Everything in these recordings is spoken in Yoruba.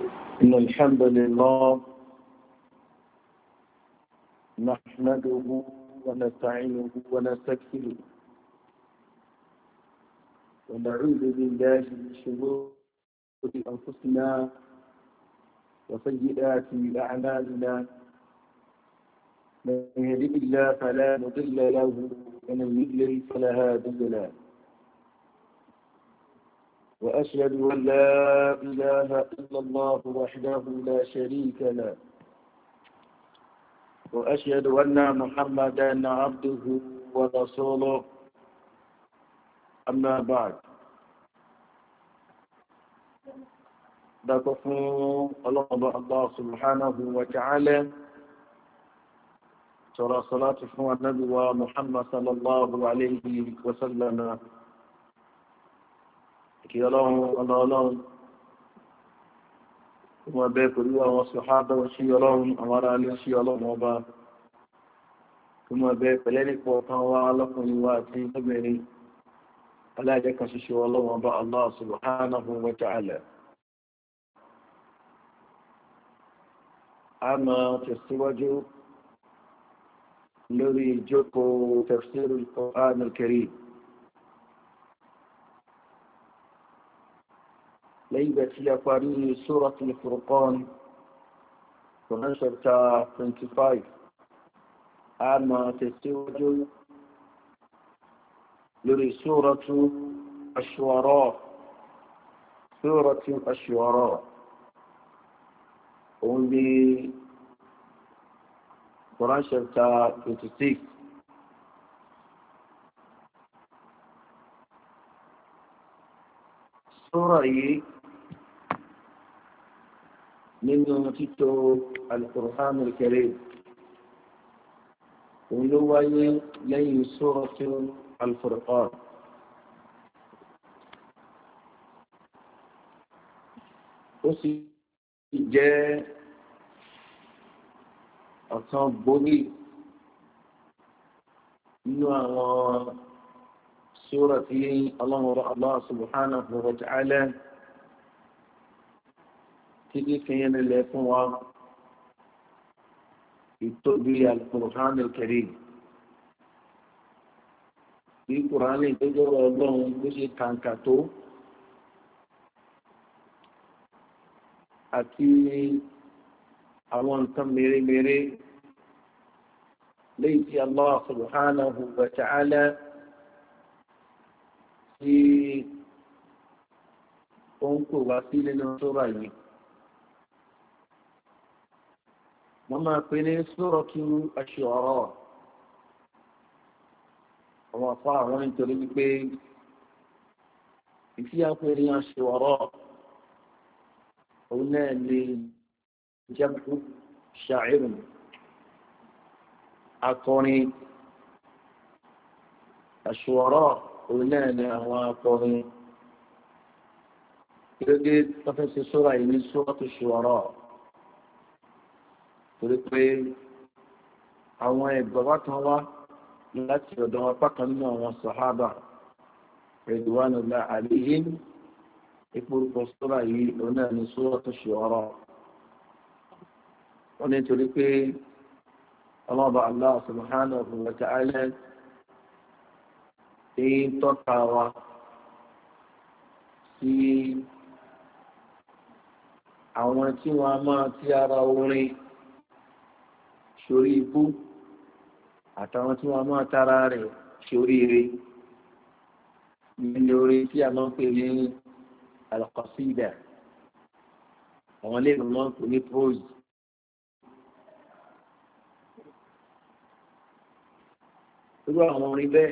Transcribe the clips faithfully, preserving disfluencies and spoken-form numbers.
إن الحمد لله نحمده ونستعينه ونستغفره ونعوذ بالله من شرور أنفسنا وسيئات أعمالنا من يهده الله فلا مضل له ومن يضلل فلا هادي له وأشهد أن لا إله إلا الله وحده لا شريك له وأشهد أن محمدا عبده ورسوله أما بعد دعوة الله سبحانه وتعالى ترى صلاة النبي ومحمد صلى الله عليه وسلم kí ọlọ́run ọlọ́run wọ́n bẹ́ pẹ̀lú àwọn sọ̀hábà sí ọlọ́run àwọn ará alẹ́ sí ọlọ́run ọba kí wọ́n bẹ́ pẹ̀lẹ́ nípa ọ̀kan wá lọ́kùnrin wá àti ọgbẹ̀rin aláìjẹ́ kan ṣíṣe ọlọ́run ọba Allah subhanahu wa ta'ala. A máa tẹ̀síwájú lórí ìjókòó tafsirul Qur'an al-Karim ليلة يقاري سورة الفرقان Quran chapter twenty-five أما تستوج لري سورة الشعراء سورة الشعراء only Quran chapter twenty-six سورة yìí nínú títò al-Qur'an al-Karim òun ló wáyé lẹ́yìn Suratu al-Furqan. Ó sì jẹ́ ọ̀kan gbòógì nínú àwọn sura tí Allah subhanahu wa ta'ala títí fi yẹn lẹ fún wa ìtóbi al-Qur'an al-Karim bí Qur'an lè tó jọrọ ọlọ́run bó ṣe kàǹkà tó àti àwọn nǹkan mèremère léyìí tí Allah subhanahu wa ta'ala tí ó ń kó wá sí nínú sura yìí. wọ́n máa pè ní Suratu Ash-Shu'ara àwọn afọ àwọn nítorí wípé ìfí àpè ní Ash-Shu'ara òun náà ní jam'u sha'irun akọrin Ash-Shu'ara òun náà ní àwọn akọrin gẹ́gẹ́ tọ́fẹ́sí sura yìí ní Suratu Ash-Shu'ara torí pé àwọn ẹgbẹ̀wá kan wá láti ọ̀dọ̀ apá kan nínú àwọn sàhábà ridwanullahi alayhim ìpòrúkọ sura yìí òun náà ní Suratu Ash-Shu'ara. wọ́n ní torí pé ọlọ́ba Allah subhanahu wa ta'ala èyí tọ́ka wa sí àwọn tí wọ́n máa tí ara orin sórí ibú àtàwọn tí wọ́n máa tara rẹ̀ sórí rẹ̀ ní orí tí a máa ń pè ní al-qasida àwọn ilé ìwọ̀n máa ń pè ní prose. irú àwọn orin bẹ́ẹ̀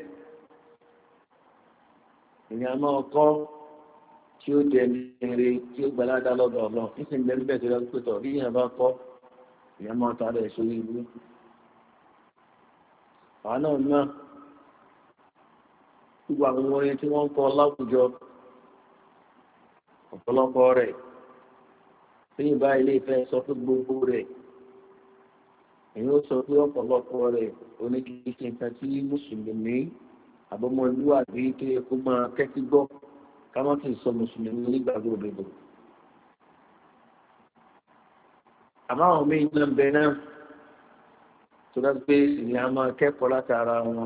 èèyàn máa kọ́ tí ó jẹ ní tí ó gbalada lọ́dọ̀ ọ̀lọ́ nísìnyí bẹ́ẹ̀ bẹ́ẹ̀ tó lọ́dún pẹ̀tọ̀ bí èèyàn bá kọ́ èèyàn máa tara ẹ̀ sórí ibú. àwọn náà náà gbogbo àwọn orin tí wọ́n ń kọ láwùjọ ọ̀pọ̀lọpọ̀ rẹ̀ lẹ́yìn bá ilé ìfẹ́ sọ pé gbogbo rẹ̀ èyí ó sọ pé ọ̀pọ̀lọpọ̀ rẹ̀ oníkìkì nǹkan tí mùsùlùmí àbọ̀mọlúwàbí tó yẹ kó máa kẹ́tí gbọ́ ká má sì sọ mùsùlùmí nígbàgbọ́ òdodo. àmọ́ àwọn míì náà bẹ náà tó dá pé ìyá máa kẹ́kọ̀ọ́ látara wọn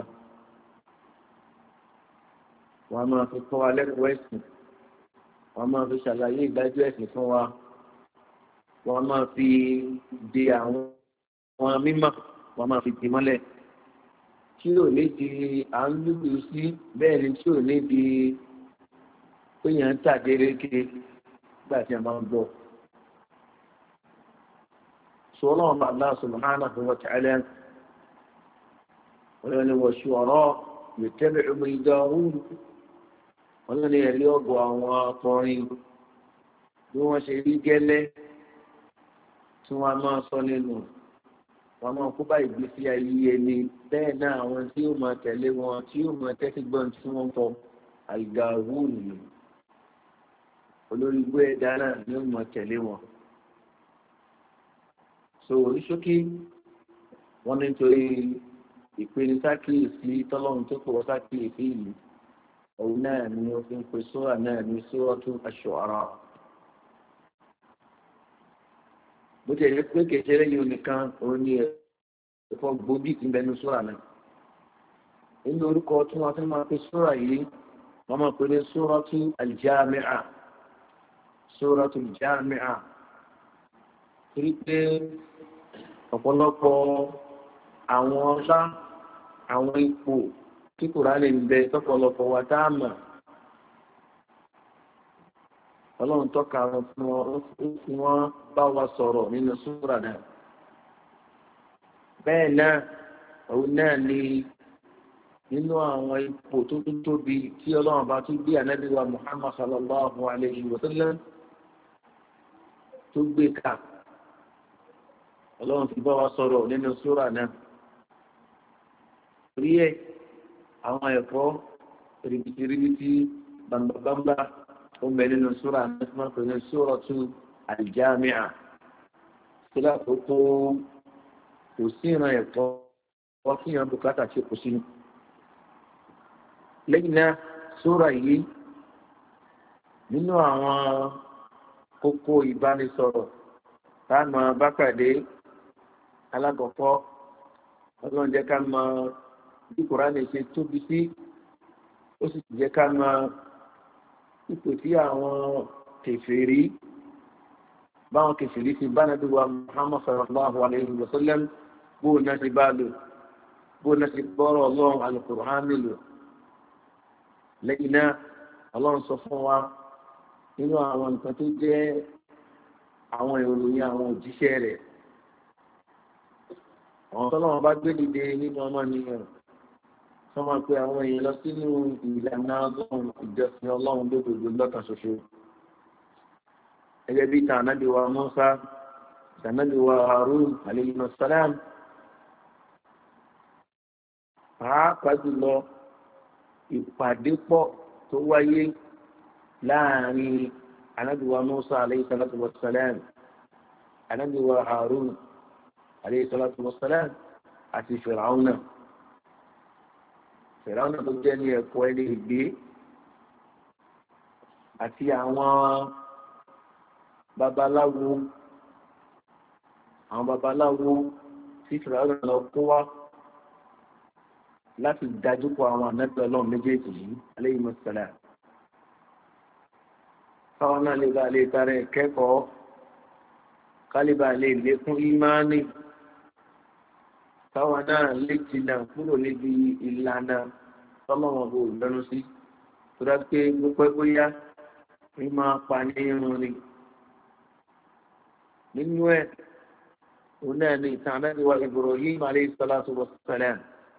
wọn máa fi kọ́ wa lẹ́kọ̀ọ́ ẹ̀sìn wọn máa fi ṣàlàyé ìdájọ́ ẹ̀sìn fún wa wọn máa fi de àwọn mímọ́ wọn máa fi dì mọ́lẹ̀ tí ò ní di à ń lùlù sí bẹ́ẹ̀ ni tí ò ní di pé yẹn ń tàdéréke nígbà tí a máa ń gbọ́. سؤالهم الله سبحانه وتعالى ولن والشعراء يتبع من داود ولن يليق وطريق دون شريك له ثم ما صلنوا وما كبا ìgbésí ayé ẹni bẹ́ẹ̀ náà àwọn tí ó máa tẹ̀lé wọn tí ó máa tẹ́sí gbọ́n tí wọ́n tọ́ àìgàwùn olórí gbé ẹ̀dá náà ni ó máa tẹ̀lé wọn. so oníṣókí wọn nítorí ìpinnu sákìyèsí tọ́lọ́run tó pọ̀ sákìyèsí yìí òun náà ni ó fi ń pe sóra náà ní Suratu Ash-Shu'ara. bó ti yẹ pé kékeré yìí nìkan òun ni ẹ̀fọ́ gbòógì ti ń bẹnu sóra náà. nínú orúkọ tí wọ́n fi máa pe sóra yìí wọ́n máa pe ní Suratu Al-Jami'a Suratu Al-Jami'a torí pé ọ̀pọ̀lọpọ̀ àwọn ọlá àwọn ipò tí Kùránì ń bẹ tọ́pọ̀lọpọ̀ wa tá a mọ̀ ọlọ́run tọ́ka wọn fún wọn ó fi wọ́n bá wa sọ̀rọ̀ nínú súrà náà. bẹ́ẹ̀ náà òun náà ni nínú àwọn ipò tó tún tóbi tí ọlọ́run bá tún gbé ànábì wa Muhammad sallallahu alayhi wa sallam tó gbé ká ọlọ́run fi bá wa sọ̀rọ̀ nínú súrà náà. rí ẹ̀ àwọn ẹ̀kọ́ ribiti bambabamba ó mẹ́ nínú súrà náà tí wọ́n pè ní Suratu Al-Jami'a. sílá tó tó kò sí ìran ẹ̀kọ́ wọ́n kí yàn bùkátà tí kò sínú. lẹ́yìn náà súrà yìí nínú àwọn kókó ìbánisọ̀rọ̀ táàmù bákàdé alákọ̀ọ́kọ́ ọlọ́run jẹ́ ká mọ bí Kùránì ṣe tóbi sí ó sì jẹ́ ká mọ ipò tí àwọn kèfèrí báwọn kèfèrí ti bá nàbí wa Muhammad sallallahu alayhi wa sallam bóun náà ti bá lò bóun náà ti gbọ́rọ̀ ọlọ́run Al-Qur'ani lò. lẹ́yìn náà ọlọ́run sọ fún wa nínú àwọn nǹkan tó jẹ́ àwọn ìròyìn àwọn òjíṣẹ́ rẹ̀ àwọn tọ́lọ́wọ́n bá gbé dìde nínú ọmọ nìyẹn wọ́n máa pe àwọn èèyàn lọ sínú ìlànà ọlọ́run ìjọsìn ọlọ́run lódodo lọ́kàn ṣoṣo gẹ́gẹ́ bí tànàbí wa Mùsá tànàbí wa Harun alayhi salam pàápàá jùlọ ìpàdé pọ̀ tó wáyé láàrin ànábì wa Mùsá alayhi salatu wa salam ànábì wa Harun alayhi salatu wa salam àti Fìràúnà Fìràúnà tó jẹ́ ní ẹ̀kọ́ ẹni ìgbé àti àwọn babaláwo àwọn babaláwo tí Fìràúnà lọ kó wá láti dájúkọ àwọn ànábì Ọlọ́run méjèèjì yìí alayhi salam. káwọn náà lè bá lè tara ẹ̀kẹ́kọ̀ọ́ kálíbà lè lékún ìmáàní káwọn náà lè jìnnà kúrò níbi ìlànà tọ́lọ́wọ́n bò lẹ́nu sí tó dá pé gbogbo bóyá ní máa pa ní irun ni. nínú ẹ̀ òun náà ní ìtàn Ànábì wa Ibrahim alayhi salatu wa salam.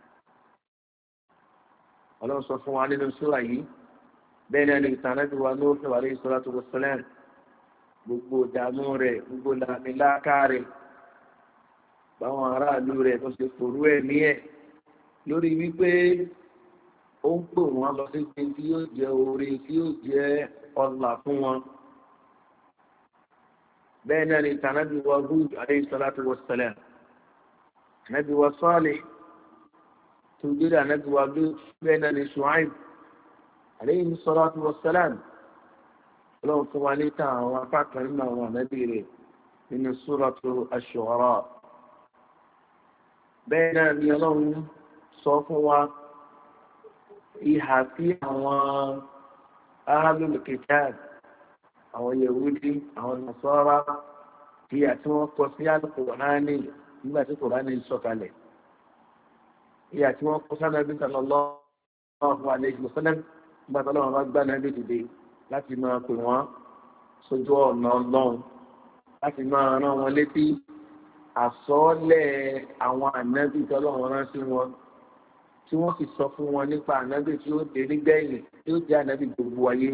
ọlọ́run sọ fún wa nínú súrà yìí bẹ́ẹ̀ náà ní ìtàn Ànábì wa Nuh alayhi salatu wa salam. gbogbo ìdààmú rẹ̀ gbogbo làmìláàká rẹ̀ báwọn aráàlú rẹ̀ tó ṣe fòrú ẹ̀ ní ẹ̀ lórí wípé ó ń pè wọ́n lọ sí pé tí yóò jẹ́ oore tí yóò jẹ́ ọlà fún wọn. bẹ́ẹ̀ náà ni tànàbí wa Hud alayhi salatu wa salam ànábì wa Salih tó gbé ànábì wa Lut bẹ́ẹ̀ náà ni Shu'aib alayhi salatu wa salam. ọlọ́run fún wa níta àwọn apá kan nínú àwọn ànábì rẹ̀ nínú suratu ash-Shu'ara. bẹ́ẹ̀ náà ni ọlọ́run sọ fún wa ìhà tí àwọn ahlul kitab, àwọn Yahudi, àwọn Nasara, tí àti wọ́n kọ sí al-Qur'ani nígbà tí Qur'ani sọ̀kalẹ̀, ìhà tí wọ́n kọ sí Ànábì sallallahu alayhi wa sallam nígbà tí ọlọ́run bá gbá Ànábì dìde láti máa pè wọ́n sójú ọ̀nà ọlọ́run, láti máa rán wọn létí àsọọ́lẹ̀ àwọn ànábì tí ọlọ́run rán sí wọn, tí wọ́n sì sọ fún wọn nípa ànábì tí ó dé nígbẹ̀yìn, tí ó jẹ́ ànábì gbogbo ayé.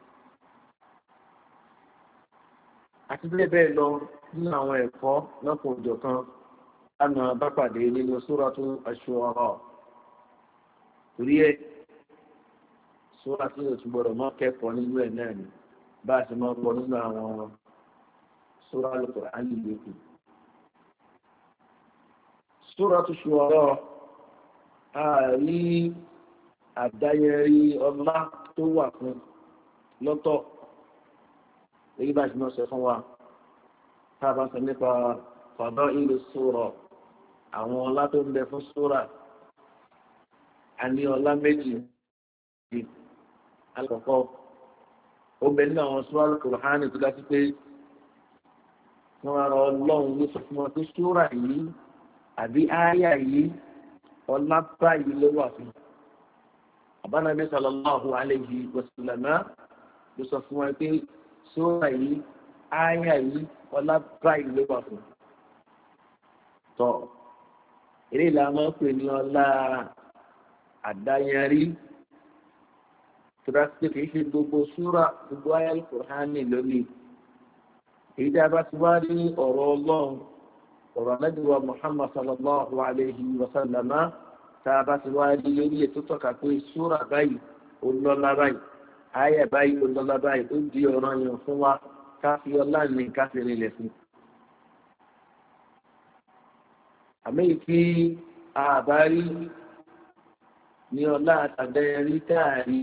àti bẹ́ẹ̀ bẹ́ẹ̀ lọ nínú àwọn ẹ̀kọ́ lọ́pọ̀ òjò kan lánàá bá pàdé nínú Suratu Ash-Shu'ara. torí ẹ̀ sóra tí o tún gbọ́dọ̀ máa kẹ́kọ̀ọ́ nínú ẹ̀ náà ni bá a ti máa kọ́ nínú àwọn sóra Al-Qur'an yòókù. Suratu Ash-Shu'ara àárí àdáyẹrí ọlá tó wà fún lọ́tọ̀, èyí bá a ti máa sọ fún wa tá a bá sọ nípa fadailu sura, àwọn ọlá tó ń bẹ fún sura. a ní ọlá méjì. Àkọ́kọ́, ó bẹ nínú àwọn sura Al-Qur'ani tó dá sí pé wọ́n rọ ọlọ́run ní sọ fún wọn pé sura yìí àbí ááyà yìí ọlá báyìí ló wà fún. Àbánábí sallallahu alayhi wa sallam ló sọ fún wọn pé sura yìí ááyà yìí ọlá báyìí ló wà fún. tọ́ eré ìlànà pè ní ọlá àdáyẹrí, tọ́lá kìí ṣe gbogbo súra gbogbo ayé Al-Qur'ani lónìí. èyí tí a bá ti wá ní ọ̀rọ̀ ọlọ́run, ọ̀rọ̀ anábìwá Muhammad sallallahu alayhi wa sallam, tá a bá ti wá ní lórí ètò tọ́ka pé súra báyìí ó lọ́lá báyìí, ayé báyìí ó lọ́lá báyìí, ó di ọ̀rọ̀ yẹn fún wa ká fi ọlá ní ká fi rinlẹ̀ fún. àmì kí àbárí ní ọlá àtàdẹ́rí táàrí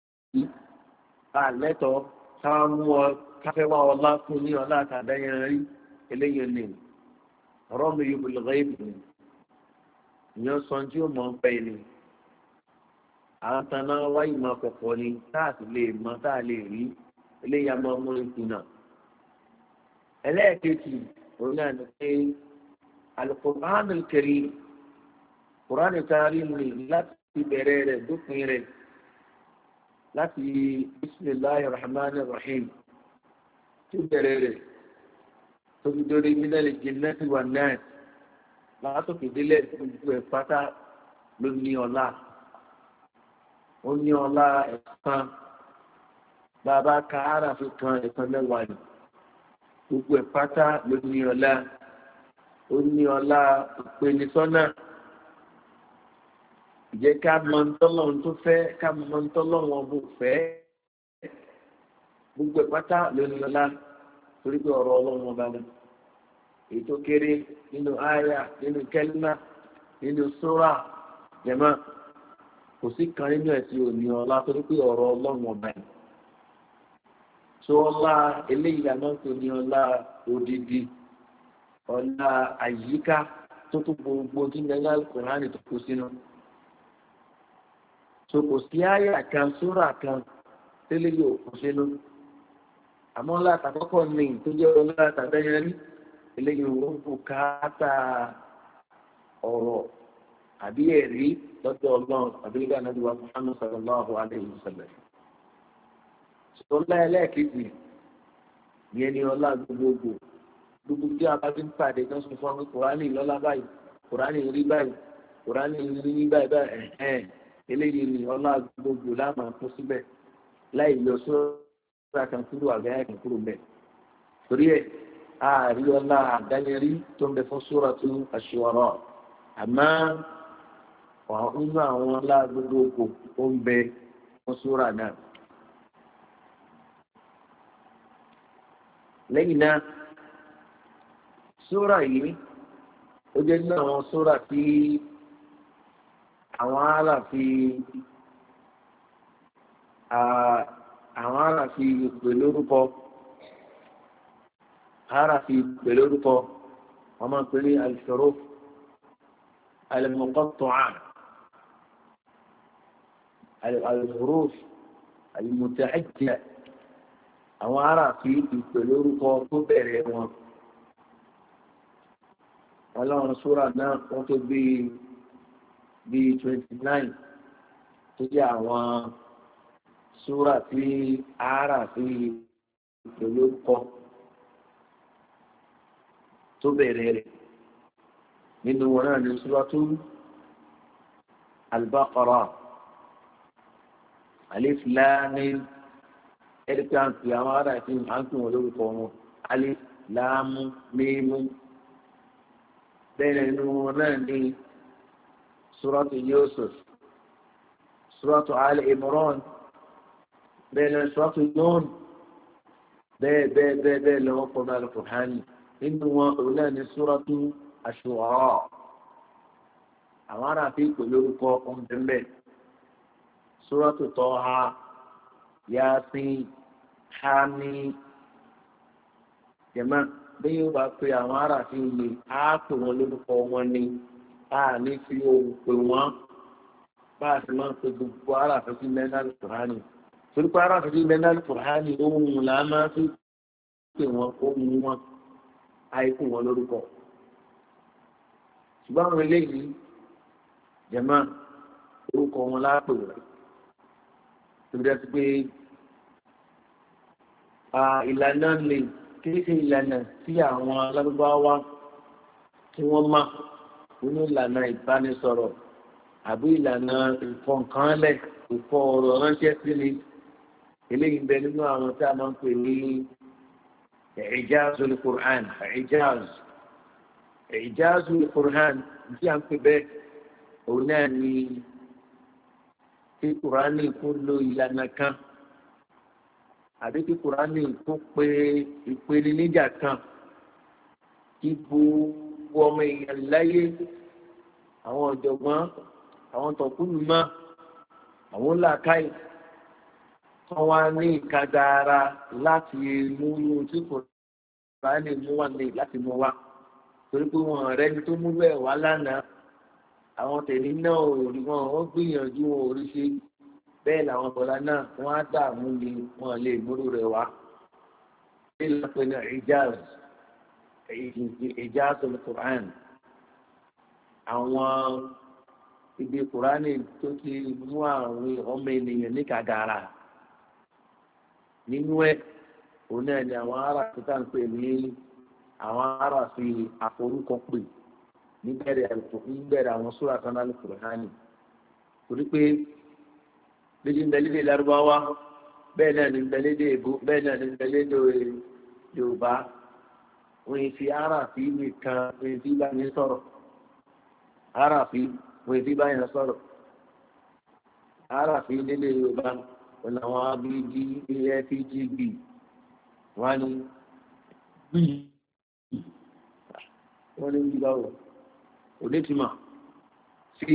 àlẹ́tọ̀ káwá mú ọ káfẹ́ wá ọlá fún ní ọlá àtàdẹ́rí eléyìí ni ọ̀rọ̀ mi yóò bọ̀lọ̀ gáyé bì ní ìyẹn sọ tí ó mọ̀ ń pẹ́ ni àwọn tanná wáyé máa kọ̀kọ́ ni táàtì lè mọ táà lè rí eléyìí máa mú ìkùnà. ẹlẹ́ẹ̀kejì òun náà ni pé Al-Qur'an al-Karim, Qur'an taari ni láti bẹ̀rẹ̀ rẹ̀ dópin rẹ̀, láti bisimilahi rahman rahim tó bẹ̀rẹ̀ rẹ̀ tó fi dórí minal jinnati wan nas, látòkè délẹ̀ gbogbo ẹ̀ pátá ló ní ọlá. ó ní ọlá ẹ̀kan, bàbá ka ara fi kan ẹ̀kan mẹ́wàá ni, gbogbo ẹ̀ pátá ló ní ọlá. ó ní ọlá ìpènisọ́nà, ìjẹ́ ká mọ ntọ́lọ́run tó fẹ́, ká mọ ntọ́lọ́run ọ̀bùn fẹ́, gbogbo ìpátá ló ní ọlá, torí pé ọ̀rọ̀ ọlọ́run ọba ni. èyí tó kéré nínú àyà, nínú kẹ́límà, nínú sóra jẹ̀mọ́, kò sí kan nínú ẹ̀ tí ò ní ọlá, torí pé ọ̀rọ̀ ọlọ́run ọba ni. tó ọlá eléyìí àná tó ní ọlá odidi, ọlá àyíká tó tó gbogbo tí nígbà Kùránì tó kó sínú. so kò sí àyà kan sóra kan tẹ́lẹ̀ yóò kó sínú. àmọ́ ọlá àtàkọ́kọ́ ní tó jẹ́ ọlá àtàbẹ́yẹrí eléyìí ó bùkátà ọ̀rọ̀ àbí ẹ̀rí lọ́dọ̀ ọlọ́run àbí ilé ànábì wa Muhammad sallallahu alayhi wa sallam. ọlá ẹlẹ́ẹ̀kejì yẹn ni ọlá gbogbogbò, gbogbo tí a bá ti ń pàdé kan sọ fún mi Kùránì lọ́lá báyìí, Kùránì rí báyìí, Kùránì rí ní báyìí báyìí ẹ̀hẹ́n eléyìí ni ọlá gbogbogbò láàmà fún síbẹ̀ láì lọ sóra kan kúrò àgbáyà kan kúrò bẹ́ẹ̀. torí ẹ̀ ààrí ọlá àdáyẹrí tó ń bẹ fún Suratu Ash-Shu'ara, àmọ́ nínú àwọn ọlá gbogbogbò ó ń bẹ fún sóra náà. lẹ́yìn náà sóra yìí ó jẹ́ nínú àwọn sóra tí àwọn ará fi àwọn ará fi pè lórúkọ ara fi pẹ̀lú orúkọ wọ́n máa ń pè ní al-huruf al-muqatta'a al-huruf al-muta'addiya àwọn ara fi pẹ̀lú orúkọ tó bẹ̀rẹ̀ wọn. ọlọ́run súra náà wọ́n tó bí bí twenty nine tó jẹ́ àwọn súra tí ara fi pẹ̀lú orúkọ tó bẹ̀rẹ̀ rẹ̀ nínú wọn náà ní súratu al-Baqara alif lam mim ẹ̀rí pé à ń pè àwọn ará ìpín à ń pè wọn lórúkọ wọn alif lam mim bẹ́ẹ̀ nínú wọn náà ní súratu Yusuf súratu Ali Imran bẹ́ẹ̀ ní súratu Nun bẹ́ẹ̀ bẹ́ẹ̀ bẹ́ẹ̀ bẹ́ẹ̀ lọ́wọ́ pọ̀ náà Al-Qur'ani nínú wọn òun náà ní súratu Ash-Shu'ara àwọn ará fi pè lórúkọ ọ̀nbẹ̀mbẹ̀ súratu Taha Yasin Hamim jẹ̀mọ́ bí yóò bá pe àwọn ará fi lè á pè wọn lórúkọ wọn ni a ní fi ohun pè wọn bá a sì máa ń pe gbogbo ará fi sí mẹ́ńdà Al-Qur'ani torí pé ará fi sí mẹ́ńdà Al-Qur'ani ohun là máa fi pè wọn ohun wọn àìkú wọn lórúkọ ṣùgbọ́n àwọn eléyìí jẹ̀mọ́ orúkọ wọn lápè rẹ̀ tó bí dájú pé ìlànà lè kìí ṣe ìlànà tí àwọn alárúbáwá tí wọ́n má nínú ìlànà ìbánisọ̀rọ̀ àbí ìlànà ìfọ̀nkànlẹ̀ ìfọ̀ ọ̀rọ̀ ránṣẹ́ sí ni eléyìí ń bẹ nínú àwọn tí a máa ń pè ní إعجاز القرآن إعجاز إعجاز القرآن tí a ń pè bẹ́ẹ̀ òun náà ni tí kùránì kó lo ìlànà kan àbí tí kùránì kó pe ìpele níjà kan kí gbogbo ọmọ èèyàn láyé àwọn ọ̀jọ̀gbọ́n àwọn tọ̀kúlù mọ́ àwọn làákàyè wọ́n wá ní ìkadàra láti mú ohun tí kò bá lè mú wá lè láti mú wá torí pé wọn ọ̀rẹ́ ni tó mú bẹ́ẹ̀ wá lánàá àwọn tẹ̀lé náà ò rí wọn wọ́n gbìyànjú wọn ò rí ṣe bẹ́ẹ̀ làwọn bọ̀lá náà wọ́n á dààmú ni wọn lè múrú rẹ̀ wá. ṣé lápẹ́ ní ìjáàz ìjáàz al-Qur'an àwọn ibi kùránì tó ti mú àwọn ọmọ ènìyàn ní kàgàrà nínú ẹ òun náà ni àwọn ará tó tá ń pè ní àwọn ará fi àforúkọ pè níbẹ̀rẹ̀ níbẹ̀rẹ̀ àwọn sóra kan náà Al-Qur'ani torí pé lédè ńbẹ́lédè lárúbáwá bẹ́ẹ̀ náà ní ńbẹ́lédè èbó bẹ́ẹ̀ náà ní ńbẹ́lédè yorùbá wọ́n fi ará fi nìkan wọ́n fi bá yẹn sọ̀rọ̀ ará fi wọ́n fi bá yẹn sọ̀rọ̀ ará fi nílé yorùbá wọn làwọn abidi afgb wọn ni gbìyì wọn ní gbígbà wọ onítùmọ̀ sí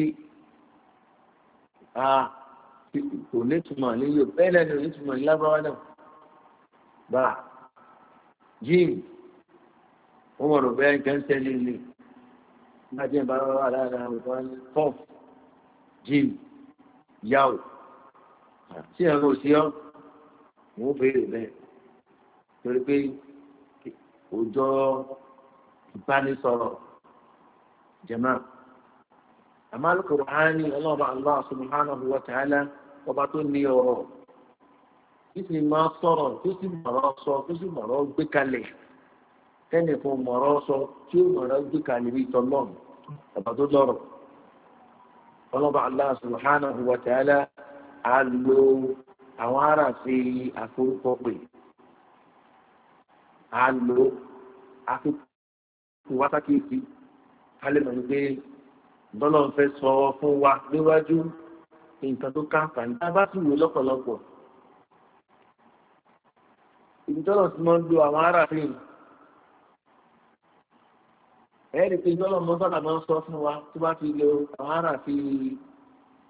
a onítùmọ̀ ní yóò bẹ́ẹ̀ lẹ́nu onítùmọ̀ ní lábáwá náà bá jim wọn mọ̀ rò bẹ́ẹ̀ nǹkan tẹ́lẹ̀ ní láti ẹ̀ bá wà lára àwọn pọ́f jim yàwó tí ẹ̀rọ sí ọ́ wọ́n béèrè bẹ́ẹ̀ torí pé òjò ìbánisọ̀rọ̀ jẹ̀mọ́ àmọ́ Al-Qur'ani ọlọ́ọ̀bá Allah subhanahu wa ta'ala ọba tó ní ọ̀rọ̀ tí sì máa sọ̀rọ̀ tó sì mọ̀rọ̀ sọ tó sì mọ̀rọ̀ gbé kalẹ̀ tẹ́nì fún mọ̀rọ̀ sọ tí ó mọ̀rọ̀ gbé kalẹ̀ bí tọ́lọ́ ọba tó lọ́rọ̀ ọlọ́ọ̀bá Allah subhanahu wa ta'ala a lo àwọn ará fi àforúkọ pè a lo àfikún wátákìtì ká lè mọ̀ pé dọ́là ń fẹ́ sọ fún wa níwájú nǹkan tó káàkà ní tá a bá sì wò lọ́pọ̀lọpọ̀ ibi dọ́là tí wọ́n ń lo àwọn ará fi ẹ̀ẹ́dì pé dọ́là mọ́tàlá máa ń sọ fún wa tó bá ti lo àwọn ará fi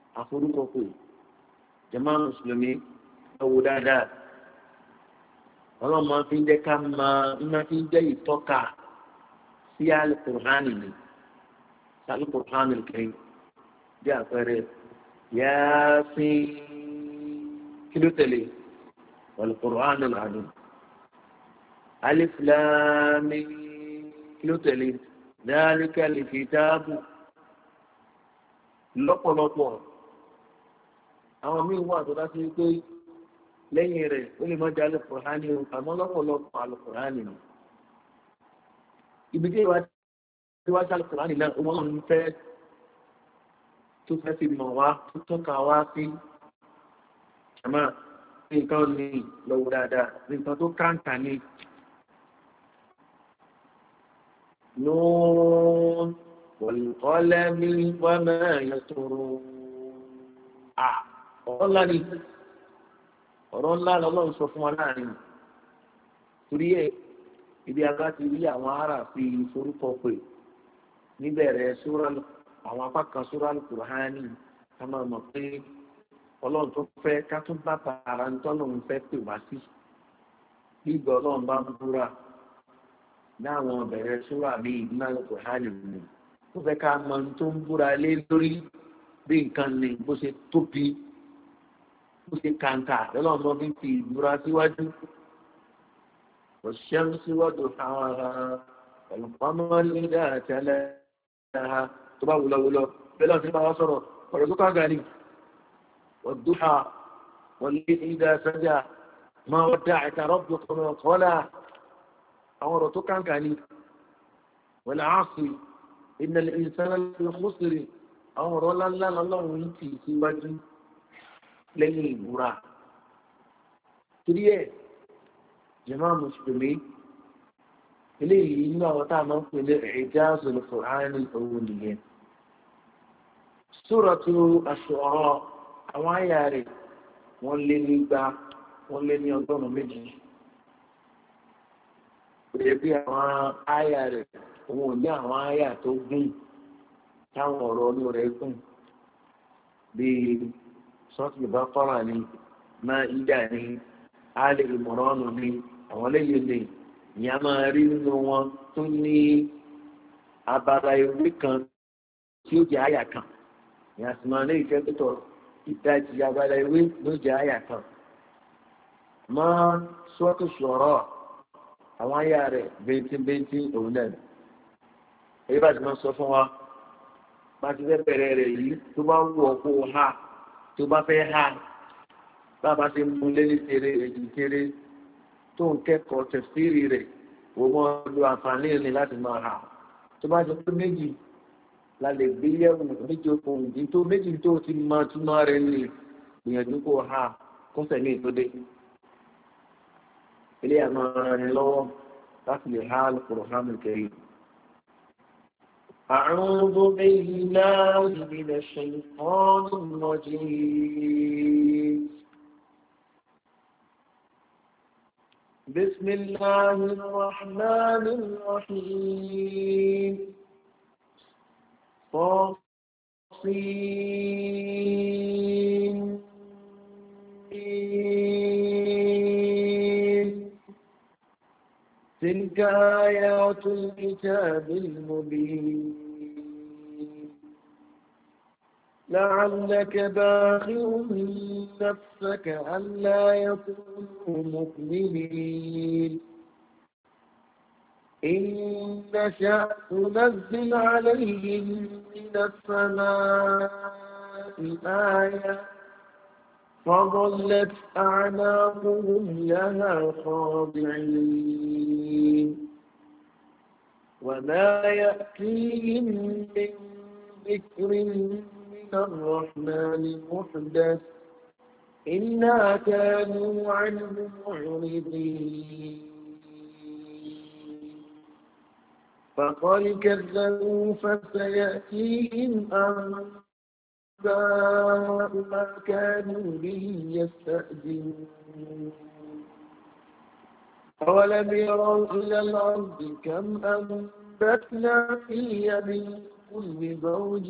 àforúkọ pè jàmáà mùsùlùmí ẹwù dáadáa ọlọ́run máa fi ń jẹ́ ká máa ń máa fi ń jẹ́ ìtọ́ka sí alukùránì ni alukùránì kiri bí àpẹẹrẹ yááfín kí ló tẹ̀lé alukùránì lànà alif lam mim kí ló tẹ̀lé dhalika al-kitabu lọ́pọ̀lọpọ̀ àwọn míì wà tó dá sí pé lẹ́yìn rẹ̀ ó lè má jẹ́ alukùránì àmọ́ lọ́pọ̀lọpọ̀ alukùránì ni ibi tí ìwà tí wá sí alukùránì náà wọ́n ń fẹ́ tó fẹ́ fi mọ̀ wá tó tọ́ka wá sí àmọ́ nǹkan ní lọ́wọ́ dáadáa nǹkan tó káńtà ní nùún wal-qalami wa ma yasturun à ọ̀rọ̀ ńlá ni ọ̀rọ̀ ńlá lọ́lọ́run sọ fún wa láàrin torí ẹ̀ ibi agbá ti rí àwọn ará fi forúkọ pè níbẹ̀rẹ̀ sóra àwọn apá kan sóra Al-Qur'ani ká máa mọ̀ pé ọlọ́run tó fẹ́ ká tún bá bàrà ń tọ́lọ́run fẹ́ pè wá sí gbígbà ọlọ́run bá ń búra láwọn bẹ̀rẹ̀ sóra mi ìdúná Al-Qur'ani nì tó fẹ́ ká mọ ohun tó ń búra lé lórí bí nǹkan ní bó ṣe tóbi bó ṣe kàǹkà lọ́lọ́run lọ́ fi fi ìbúra síwájú. والشمس وضحاها والقمر إذا تلاها طبعا ولا ولا بلا تبع وصر ورزقها قالي والضحى والليل إذا سجى ما ودعك ربك وما قلى أمرتك عن قالي والعاصي إن الإنسان في خسر أمر لا لا لا وانتي سواجي لين برا تريه jàmáà mùsùlùmí eléyìí nínú àwọn tá a máa ń pè ní i'jazul Qur'ani òun nìyẹn Suratu Ash-Shu'ara àwọn àyà rẹ̀ wọ́n lé nígbà wọ́n lé ní ọgọ́rùn-ún méjì pé bí àwọn àyà rẹ̀ òun ò ní àwọn àyà tó gùn táwọn ọ̀rọ̀ ọdún rẹ̀ gùn bíi Suratul Baqara ní Ma'idah ní Ali Imran ní àwọn lẹ́yìn lè ní a máa rí nínú wọn tó ní abala ewé kan tí ó jẹ́ àyà kan ní a sì máa lé ìfẹ́ pẹ́tọ̀ ìdájì abala ewé ló jẹ́ àyà kan mọ́ Suratu Shu'ara àwọn àyà rẹ̀ bẹ́ntíbẹ́ntí òun náà èyí bá ti máa sọ fún wa bá ti fẹ́ bẹ̀rẹ̀ rẹ̀ yìí tó bá wù ọ́ kó ha tó bá fẹ́ ha bàbá ti mú lélí tere èjì tere tó ń kẹ́kọ̀ọ́ tẹ̀síìrì rẹ̀ wọ́n mọ́ lu àǹfààní rẹ̀ láti máa hà tó bá jẹ́ pé méjì la lè gbé yẹ̀wò méjì okùn ìdí tó méjì tó ti mọ túmọ̀ rẹ̀ lè gbìyànjú kó hà kó sẹ̀mí ìtòdé ilé àmọ́ ara rẹ̀ lọ́wọ́ láti lè hà Al-Qur'an Al-Karim. أعوذ بالله من الشيطان الرجيم بسم الله الرحمن الرحيم طاسين تلك آيات الكتاب المبين لعلك باخع نفسك ألا يكونوا مؤمنين إن نشأ ننزل عليهم من السماء آية فظلت أعناقهم لها خاضعين وما يأتيهم من ذكر من الرحمن محدث إلا كانوا عنه معرضين فقد كذبوا فسيأتيهم أنباء ما كانوا به يستهزئون أولم يروا إلى الأرض كم أنبتنا فيها من كل زوج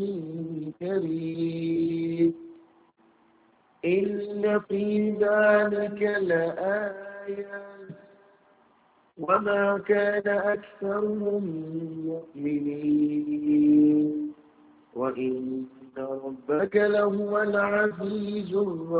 كريم إن في ذلك لآية وما كان أكثرهم مؤمنين وإن ربك لهو العزيز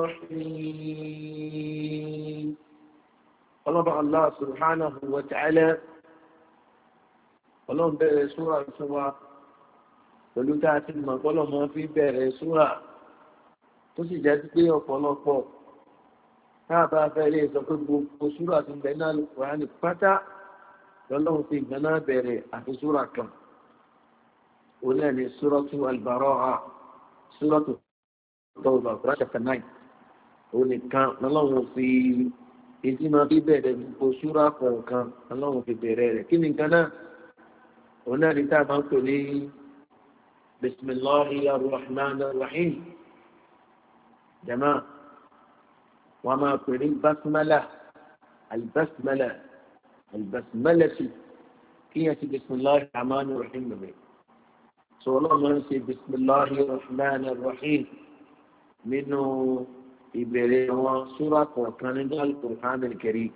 الرحيم. طلب الله سبحانه وتعالى ọlọ́run bẹ̀rẹ̀ súra fún wa pẹ̀lú tá a ti mọ̀ pọ́lọ̀ mọ́ fi bẹ̀rẹ̀ súra tó sì jẹ́ pé ọ̀pọ̀lọpọ̀ káàbá fẹ́ lè sọ pé gbogbo súra ti bẹ̀ náà wà ní pátá lọ́lọ́run ti gbẹ̀ náà bẹ̀rẹ̀ àti súra kan òun náà ni súratu al-Bara'a súratu Tawba Quran chapter nine òun nìkan lọ́lọ́run fi èyí máa fi bẹ̀rẹ̀ gbogbo súra kọ̀ọ̀kan lọ́lọ́run fi bẹ̀rẹ̀ rẹ̀ kí ni nǹkan náà òun náà ní tá a máa ń pè ní bisimilahi ar-rahman ar-rahim jama wọn máa pè ní basmala albasmala albasmalati kíyàn sí bisimilahi ar-rahman ar-rahim rẹ̀ sọ ọlọ́run máa ń ṣe bisimilahi ar-rahman ar-rahim nínú ìbẹ̀rẹ̀ wọn súra kọ̀ọ̀kan nínú al-Qur'an al-Karim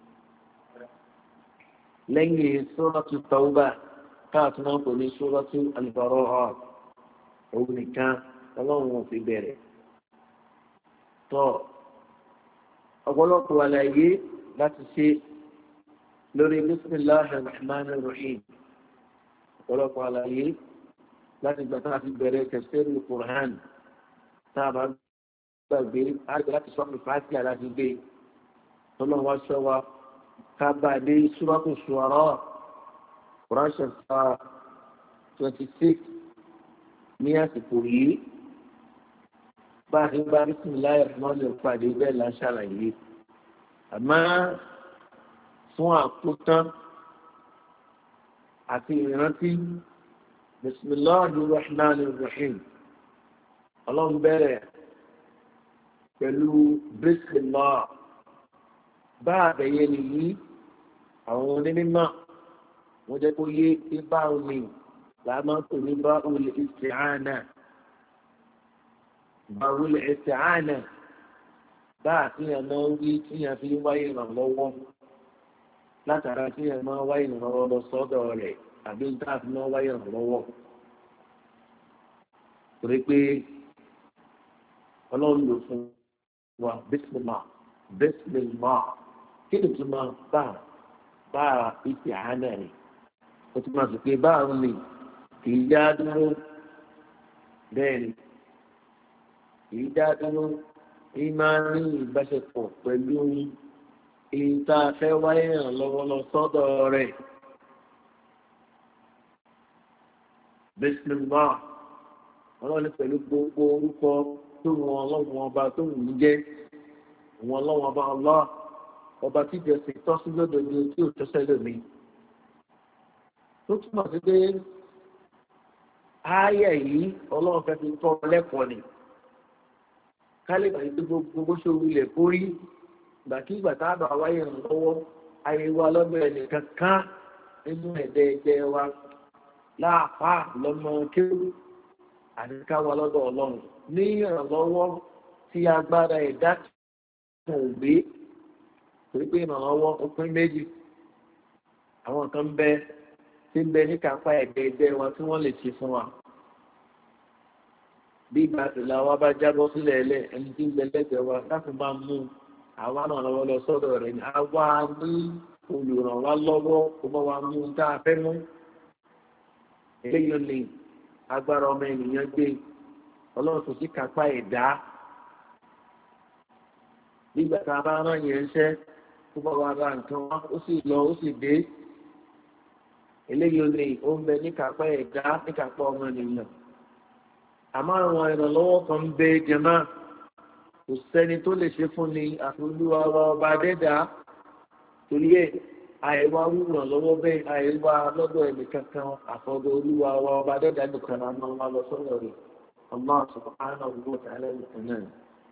lẹ́yìn súratu Tawba káàtùmá kò ní súratu al-Bara'a òun nìkan ọlọ́run ò fi bẹ̀rẹ̀ tọ́ ọ̀pọ̀lọpọ̀ àlàyé láti ṣe lórí bismillahir rahmanir rahim ọ̀pọ̀lọpọ̀ àlàyé láti gbà tá a fi bẹ̀rẹ̀ tafsirul Qur'an tá a bá gbàgbé àgbẹ̀ láti sọ́kùn fàájì àláti gbé tọ́lọ́run wá ṣọ́ wa ká bá dé súratu Shu'ara Quran chapter twenty-six ní àsìkò yìí bá a ti gba bismillahir rahmanir rahim pàdé bẹ́ẹ̀ la ṣàlàyé àmọ́ fún àkótán àti ìrántí bismillahir rahmanir rahim ọlọ́run bẹ̀rẹ̀ pẹ̀lú bismillah bá àbẹ̀yẹ nìyí àwọn onímọ̀ wọ́n jẹ́ kó yé pé báwo ni làá tó ní báwo lè isti'ana báwo lè isti'ana bá àtìyàn náà wí tíyàn fi wáyé ìrànlọ́wọ́ látara tíyàn máa wáyé ìrànlọ́wọ́ lọ sọ́dọ̀ rẹ̀ àbí ń tàbí máa wáyé ìrànlọ́wọ́ torí pé ọlọ́run lò fún wa bismillah bismillah kí ni tó máa bá bá isti'ana rẹ̀ ó ti máa sọ pé báwọn ni kì í dá dúró bẹ́ẹ̀ ni kì í dá dúró ní máa ní ìbáṣepọ̀ pẹ̀lú èyí tá a fẹ́ wáyé ìrànlọ́wọ́ lọ sọ́dọ̀ rẹ̀ bismillah ọlọ́run pẹ̀lú gbogbo orúkọ tó wọn ọlọ́run ọba tó wù ú jẹ́ wọn ọlọ́run ọba Allah ọba tí ìjọsìn tọ́ sí lódodo tí ò tọ́sẹ́ lómi tó túmọ̀ sí pé ááyà yìí ọlọ́run fẹ́ fi tọ́ lẹ́kọ̀ọ́ ni kálíbà yìí tó gbogbo ṣòwò ilẹ̀ kórí ìgbàkigbà tá a bá wáyé ìrànlọ́wọ́ ayé wa lọ́dọ̀ ẹnìkan kan nínú ẹ̀dẹ́ ẹgbẹ́ wa láàpá lọ́mọ kéwù àti káwa lọ́dọ̀ ọlọ́run ní ìrànlọ́wọ́ tí agbára ẹ̀dá kan ò gbé torí pé ìrànlọ́wọ́ ó pín méjì àwọn kan bẹ tí ń bẹ ní kápá ẹ̀dẹ́ ẹgbẹ́ wa tí wọ́n lè ṣe fún wa bí ìgbà tìlà wa bá jábọ́ sílẹ̀ ẹlẹ́ ẹni tí ń bẹ lẹ́gbẹ̀ẹ́ wa láti máa mú àwa náà lọ́wọ́ lọ sọ́dọ̀ rẹ̀ ní àwa ní olùrànwá lọ́wọ́ kó bá wa mú tá a fẹ́ mú eléyìí ni agbára ọmọ ènìyàn gbé ọlọ́run tó sí kápá ẹ̀dá nígbà tá a bá rán yẹn ṣẹ́ kó bá wa ra nǹkan wá ó sì lọ ó sì dé eléyìí ni ó ń bẹ ní kápá ẹ̀dá ní kápá ọmọ ènìyàn àmọ́ àwọn ìrànlọ́wọ́ kan ń bẹ jẹmọ́ kò sẹ́ni tó lè ṣe fún ni àfolúwa ọba dẹ́dà torí ẹ̀ àìwá wúràn lọ́wọ́ bẹ́ẹ̀ àìwá lọ́dọ̀ ẹ̀mí kankan àfọ̀dọ̀ olúwa ọba dẹ́dà nìkan náà máa wá lọ sọ́dọ̀ rẹ̀ ọmọ àṣọ̀kánà owó tààlẹ́ nìkan náà.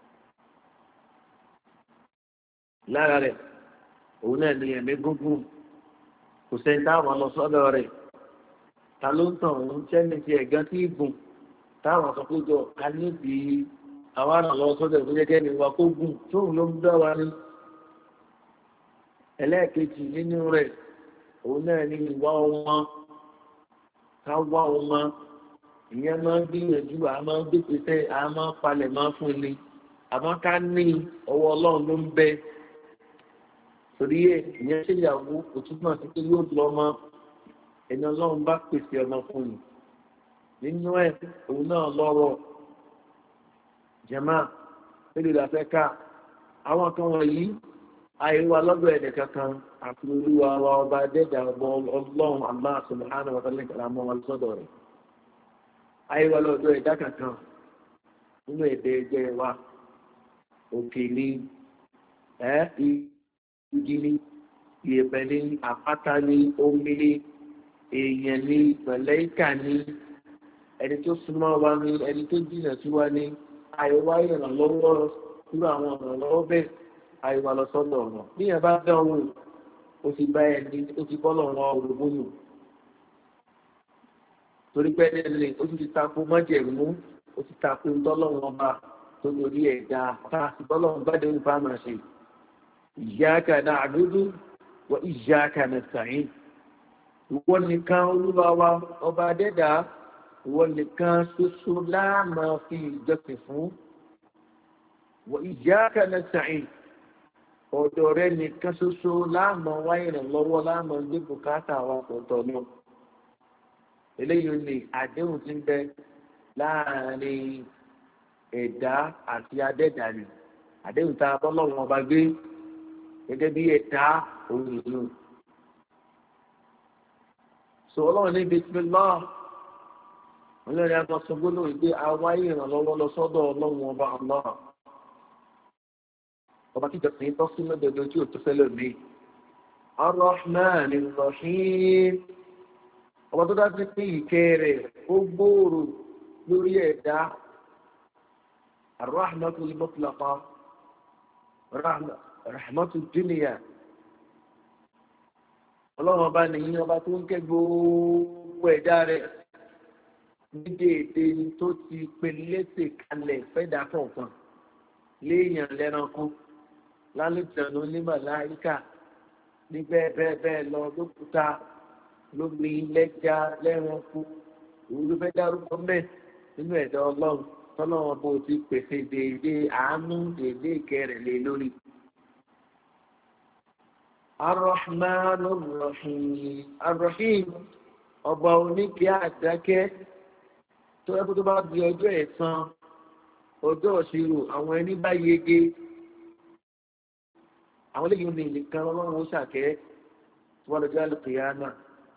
lára rẹ̀ òun náà ní ẹ̀mí gúngún kò sẹ́ni táwọn lọ sọ́dọ̀ rẹ̀ ta ló ń tàn òun tẹ́ni ti ẹ̀gán tí ìgùn táwọn sọ pé jọ a níbi àwọn àrùn lọ sọ́dọ̀ tó jẹ́gẹ́ ni wa kó gùn tóun ló ń dá wa ní ẹlẹ́ẹ̀kejì nínú rẹ̀ òun náà ní ìwà ọmọ ká wá ọmọ ìyẹn máa ń gbìyànjú a máa ń gbèsè a máa ń palẹ̀ máa fún ni àmọ́ ká ní ọwọ́ ọlọ́run ló ń bẹ torí ẹ̀ ìyẹn ṣèyàwó kò túmọ̀ sí pé yóò lọ ọmọ ẹni ọlọ́run bá pèsè ọmọ fún ni nínú ẹ̀ òun náà lọ́rọ̀ jẹ̀má lórí ìdàfẹ́ ká àwọn kan wọ̀nyí àìwá lọ́dọ̀ ẹ̀dẹ̀ kankan àti olúwa wa ọba dẹ́dà ọlọ́run Allah subhanahu wa ta'ala kàrà mọ́ wọn sọ́dọ̀ rẹ̀ àìwá lọ́dọ̀ ẹ̀dá kankan nínú ẹ̀dẹ̀ ẹgbẹ́ wa òkè ní ẹ́ igi ní ìyẹ̀pẹ̀ ní àpáta ní omi ní èèyàn ní pẹ̀lẹ́kà ní ẹni tó súnmọ́ wa ní ẹni tó jìnà sí wa ní àìwá ìrànlọ́wọ́ nínú àwọn ìrànlọ́wọ́ bẹ́ẹ̀ àìwá lọ sọ́dọ̀ ọ̀nà bí yẹn bá dánwò ó ti bá ẹni ó ti bọ́ lọ́wọ́ olùgbónù torí pé ẹni ó ti tako mọ́jẹ̀mú ó ti tako tọ́lọ́wọ́n ọba tó lórí ẹ̀dá káàkiri tọ́lọ́wọ́n bá dé nípa máa ṣe iyyaka na'budu wa iyyaka nasta'in ìwọ nìkan olúwa wa ọba adẹ́dà ìwọ nìkan ṣoṣo láàmà fi ìjọsìn fún wa iyyaka nasta'in ọ̀dọ̀ rẹ nìkan ṣoṣo láàmà wáyé rẹ̀ lọ́wọ́ láàmà gbé bùkátà wa pọ̀tọ̀ náà eléyìí ni àdéhùn ti ń bẹ láàrin ẹ̀dá àti adẹ́dà ni àdéhùn tá a bọ́ lọ́wọ́ ọba gbé gẹ́gẹ́ bí ẹ̀dá òun ìlú so ọlọ́run ní bismillah ọlọ́run yà máa sọ gbólóhùn ìgbé awáyé ìrànlọ́wọ́ lọ sọ́dọ̀ ọlọ́run ọba Allah ọba tí ìjọsìn yìí tọ́ sí lọ́dọọdọ tí ò tó fẹ́ lómi Ar-Rahman Ar-Rahim ọba tó dájú pé ìkẹ́ rẹ̀ ó gbòòrò lórí ẹ̀dá Ar-Rahmatul Mutlaqa Rahmatud Dunya ọlọ́run ọba nìyí ọba tó ń kẹ́ gbogbo ẹ̀dá rẹ̀ ní déédé tó ti pelésè kalẹ̀ fẹ́dà kọ̀ọ̀kan léèyàn lẹ́ranko lálùjọ̀nù onímọ̀láyíkà ní bẹ́ẹ̀ bẹ́ẹ̀ bẹ́ẹ̀ lọ lókúta lómi lẹ́jà lẹ́ranko òun ló fẹ́ dárúkọ mẹ́ nínú ẹ̀dá ọlọ́run tọ́lọ́run bó ti pèsè déédé àánú déédé ìkẹrẹ̀ lé lórí. Ar-Rahman Ar-Rahim Ar-Rahim ọba oníkẹ́ àdákẹ́ tó ẹkú tó bá di ọjọ́ ẹ̀san ọjọ́ ìṣirò àwọn ẹni bá yege àwọn eléyìí ní nìkan ọlọ́run ó ṣàkẹ́ tí wọ́n lọ́jọ́ al-Qiyamah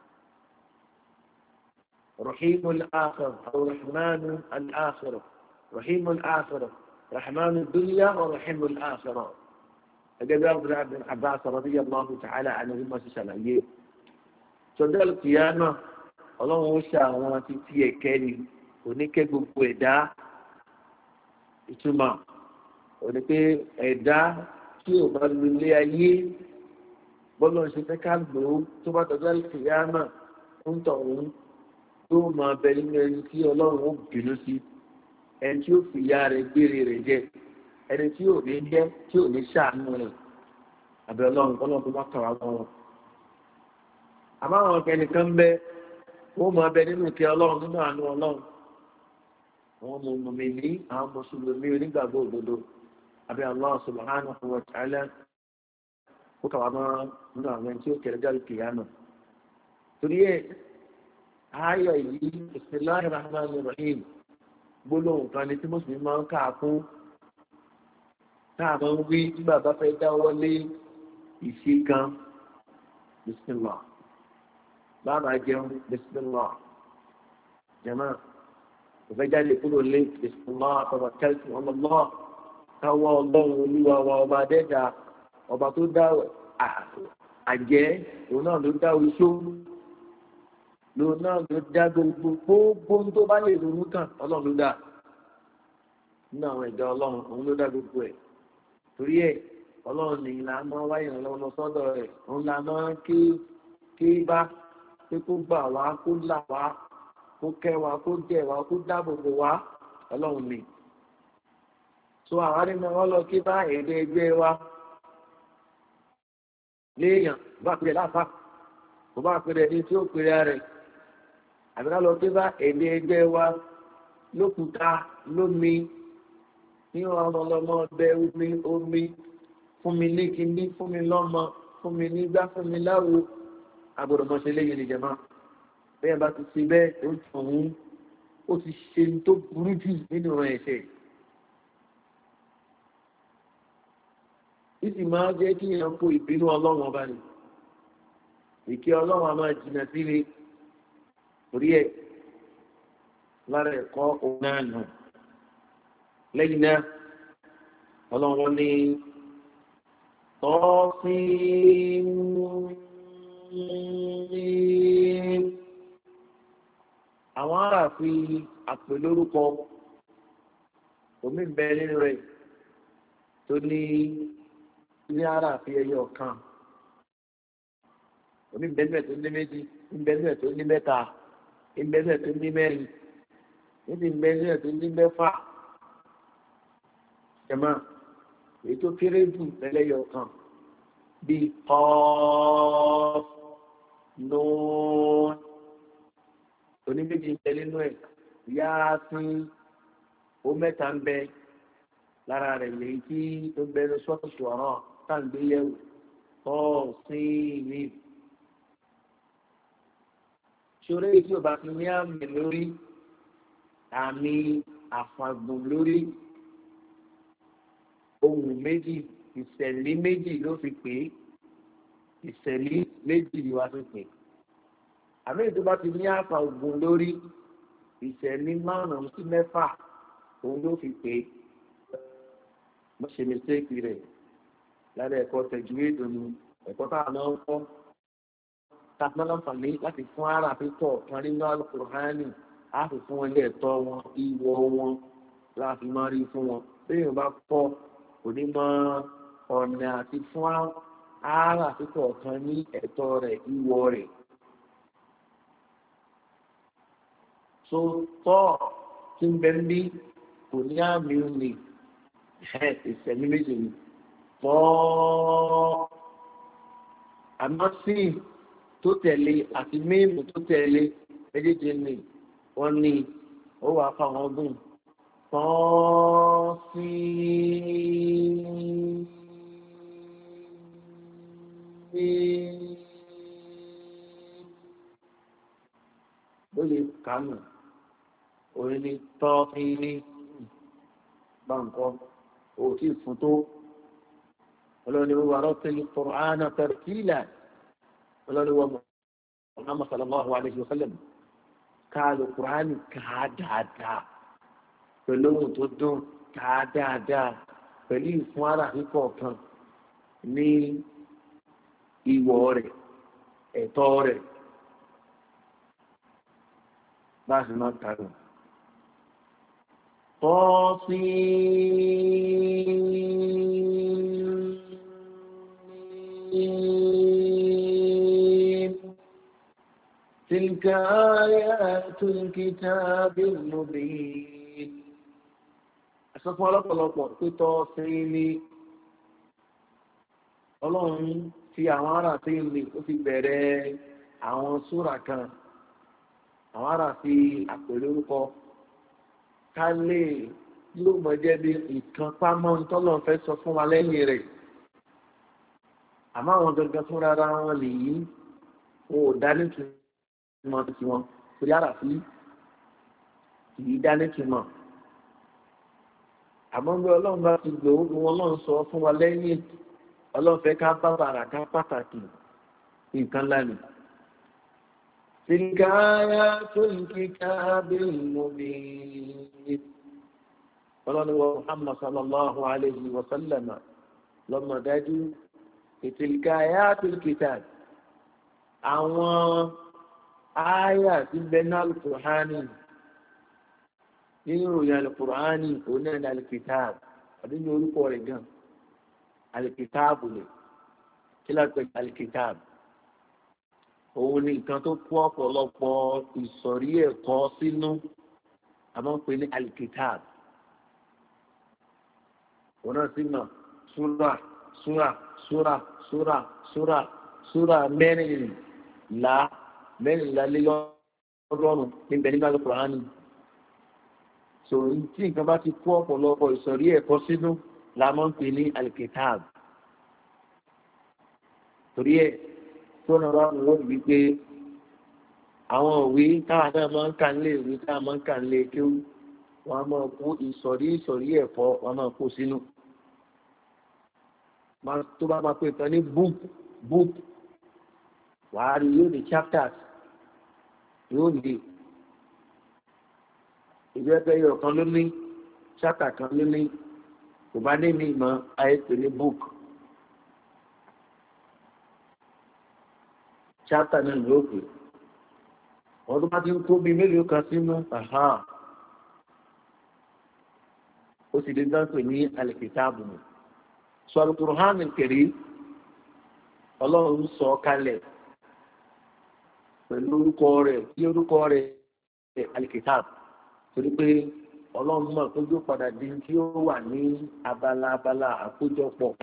Rahim al-Akhirah aw Rahman al-Akhirah Rahim al-Akhirah Rahman ad-Dunya wa Rahim al-Akhirah ẹgbẹ́ bí Abdullah bin Abbas radiyallahu ta'ala anhuma ṣe ṣàlàyé sọ́jọ́ al-Qiyamah ọlọ́run ó ṣe àwọn títí ẹ̀kẹ́ ni oníkẹ́ gbogbo ẹ̀dá ìtumọ̀ òní pé ẹ̀dá tí ò bá lu ilé ayé bọ́lọ̀ ṣe fẹ́ ká lò ó tó bá tọ́jú al-Qiyamah ń tọ̀ òun tó máa bẹ nínú ẹni tí ọlọ́run ó bínú sí ẹni tí ó fi ìyà rẹ̀ gbére rẹ̀ jẹ ẹni tí ò ní jẹ́ tí ò ní ṣàánú rẹ̀ àbẹ̀ ọlọ́run ọlọ́run tó bá kà wá lọ́wọ́ àmọ́ àwọn kẹ́nìkan bẹ wọ́n máa bẹ nínú ìkẹ́ ọlọ́run nínú àánú ọlọ́run àwọn mùmí ní àwọn mùsùlùmí onígbàgbọ́ òdodo àbí Allah subhanahu wa ta'ala kó kàwá mọ́ nínú àwọn tí ó kẹrẹ jáde kìyàmù torí ẹ̀ ayọ̀ yìí bismillahir rahmanir rahim gbólóhùn kan ní tí mùsùlùmí máa ń kà fún táà máa ń wí tí bàbá fẹ́ dáwọ́ lé ìṣe kan bismillah bàbá jẹun bismillah jama òfẹ́ jáde kúrò lé bismillah tawakkaltu ala Allah káwọ́ ọlọ́run olúwa wa ọba dẹ́ta ọba tó dá àjẹ́ òun náà ló dá oṣó lòun náà ló dá gbogbo gbogbo tó bá lè ronú kàn ọlọ́run ló dá nínú àwọn ẹ̀dá ọlọ́run òun ló dá gbogbo ẹ̀ torí ẹ̀ ọlọ́run ní ìlà máa wáyé ìrànlọ́wọ́ lọ sọ́dọ̀ rẹ̀ òun la máa ké ké bá pé kó gbà wá kó là wá kó kẹ́ wa kó jẹ́ wa kó dáàbò bò wá ọlọ́run ní. so àwọn nínú wọn lọ kí bá èdè ẹgbẹ́ wa léèyàn bá pèrè láàfà kò bá pèrè ní tí ó pèrè rẹ̀ àbíká lọ pé bá èdè ẹgbẹ́ wa lókùúta lómi ní ọmọ ọlọmọ ọbẹ̀ omi omi fún mi ní kíní fún mi lọ́mọ fún mi nígbà fún mi láwo agbọ̀dọ̀mọṣẹ́ lẹ́yìn lè jẹ̀mọ́ bẹ́ẹ̀ bá ti ṣe bẹ́ẹ̀ ó tún ó ti ṣe tó burú jù nínú ọ̀rọ̀ ẹ̀ṣẹ̀ ìsì máa jẹ́ kí èèyàn kó ìbínú ọlọ́run ọba ni ìkẹ́ ọlọ́run a máa jìnà síre orí ẹ̀ lára ẹ̀kọ́ òun náà nù lẹ́yìn náà ọlọ́run ní tọ́sìn àwọn aráàfin àpèlórúkọ omi bẹ nínú rẹ̀ tó ní ní aráàfin ẹyọ kan omi bẹ́ẹ̀ tó ní méjì bẹ́ẹ̀ tó ní mẹ́ta bẹ́ẹ̀ tó ní mẹ́rin níbi bẹ́ẹ̀ tó ní mẹ́fà jẹ̀mọ́ èyí tó kéré jù lẹ́lẹ́yọ kan bíi ọ́ọ́ lóòn oníméjì ń bẹ nínú ẹ̀ yá sí ó mẹ́ta ń bẹ lára rẹ̀ lèyí tí ó bẹ ní sọ́ọ̀tù ọ̀rọ̀ táǹgbéyẹ̀wò ọ́ sí ní. ṣoré tí o bá fi ní àmì lórí àmì àfàgbọ̀n lórí ohun méjì ìṣẹ̀lí méjì ló fi pè é ìṣẹ̀lí méjì ni wàá fi pè é àmì tó bá ti ní àfàgbọ̀n lórí ìṣẹ̀lí márùn-ún sí mẹ́fà òun ló fi pè é mo ṣe mistake rẹ̀ lára ẹ̀kọ́ tẹ̀jú èdò ni ẹ̀kọ́ tá a máa ń kọ́ tá a máa ń láǹfààní láti fún ara àfitọ́ kan nínú Al-Qur'ani á fi fún wọn ilé ẹ̀tọ́ wọn ìwọ wọn láti máa rí fún wọn bẹ́ẹ̀ yóò bá kọ́ onímọ̀ ọ̀nà àti fún ara àfitọ́ kan ní ẹ̀tọ́ rẹ̀ ìwọ rẹ̀ so tọ́ tí ń bẹ ń bí kò ní àmì òní ìṣẹ̀lẹ̀ méjì ni tọ́ àmọ́ sí tó tẹ̀lé àti mímu tó tẹ̀lé méjèèjì ni wọ́n ní ó wà fáwọn ọdún tọ́ sí ló lè kánú orí ní tọ́ sí ní báńkọ́ òtí fún tó ọlọ́ni wọ́n wà rọ́tẹ́lì Qur'ana tartila ọlọ́ni wọ́n Muhammad sallallahu alayhi wa sallam káàlù Qur'ani káà dáadáa pẹ̀lú ohun tó dùn káà dáadáa pẹ̀lú ìfún ara kíkọ̀ kan ní ìwọ̀ rẹ̀ ẹ̀tọ́ rẹ̀ bá a sì máa kàrò تلك آيات الكتاب المبين أسفل ọ̀pọ̀lọpọ̀ pítọ́ sí ní ọlọ́run fi àwọn ará sí ilé ó fi bẹ̀rẹ̀ àwọn súrà kan àwọn ará fi àpèlé orúkọ ká lè yóò mọ̀ jẹ́ bí ìkan pámọ́ tọ́lọ̀ fẹ́ sọ fún wa lẹ́yìn rẹ̀ àmọ́ àwọn gangan fúnra ara wọn lè yí wọn ò dání túmọ̀ sí wọn torí ara sí kìí dání túmọ̀ àmọ́ bí ọlọ́run bá ti gbò ó wọn ọlọ́run sọ fún wa lẹ́yìn ọlọ́run fẹ́ ká bá bàrà ká pàtàkì nǹkan lánìí. تلك آيات الكتاب المبين قال محمد صلى الله عليه وسلم لما داجوا تلك آيات الكتاب àwọn àyà tí ń bẹ ní Al-Qur'ani nínú ìròyìn Al-Qur'ani òun náà ní Al-Kitab àbí ní orúkọ rẹ̀ gan Al-Kitab lè kí lápẹ́ Al-Kitab òun ni nǹkan tó kó ọ̀pọ̀lọpọ̀ ìsọ̀rí ẹ̀kọ́ sínú àmọ́ pé ní Al-Kitab òun náà sì mọ̀ súrà súrà súrà súrà súrà súrà mẹ́rìnlá mẹ́rìnlá lé lọ́gọ́rùn-ún níbẹ̀ nígbà tó kùránì. so tí nǹkan bá ti kó ọ̀pọ̀lọpọ̀ ìsọ̀rí ẹ̀kọ́ sínú la máa ń pè ní alikitab. torí ẹ̀ tó náà wà wọ́n wípé àwọn òwe táwa náà máa ń kà nílé ìwé táwa máa ń kà nílé kéwú wọn a máa kó ìsọ̀rí ìsọ̀rí ẹ̀kọ́ wọn a máa kó sínú. tó bá máa pè kan ní book book wàá rí yóò ní chapters yóò ní ìjọba ẹyọ kan ló ní chapter kan ló ní kò bá ní ní ìmọ̀ ayé pè ní book chapter náà ló pè wọ́n tó bá ti ń kó bí mélòó kan sínú ó sì lè dán pè ní alìkìtàbù sọ Al-Qur'an al-Karim ọlọ́run sọ kalẹ̀ pẹ̀lú orúkọ rẹ̀ tí orúkọ rẹ̀ alìkìtàbù torí pé ọlọ́run mọ̀ tó yóò padà di tí ó wà ní abala abala àkójọpọ̀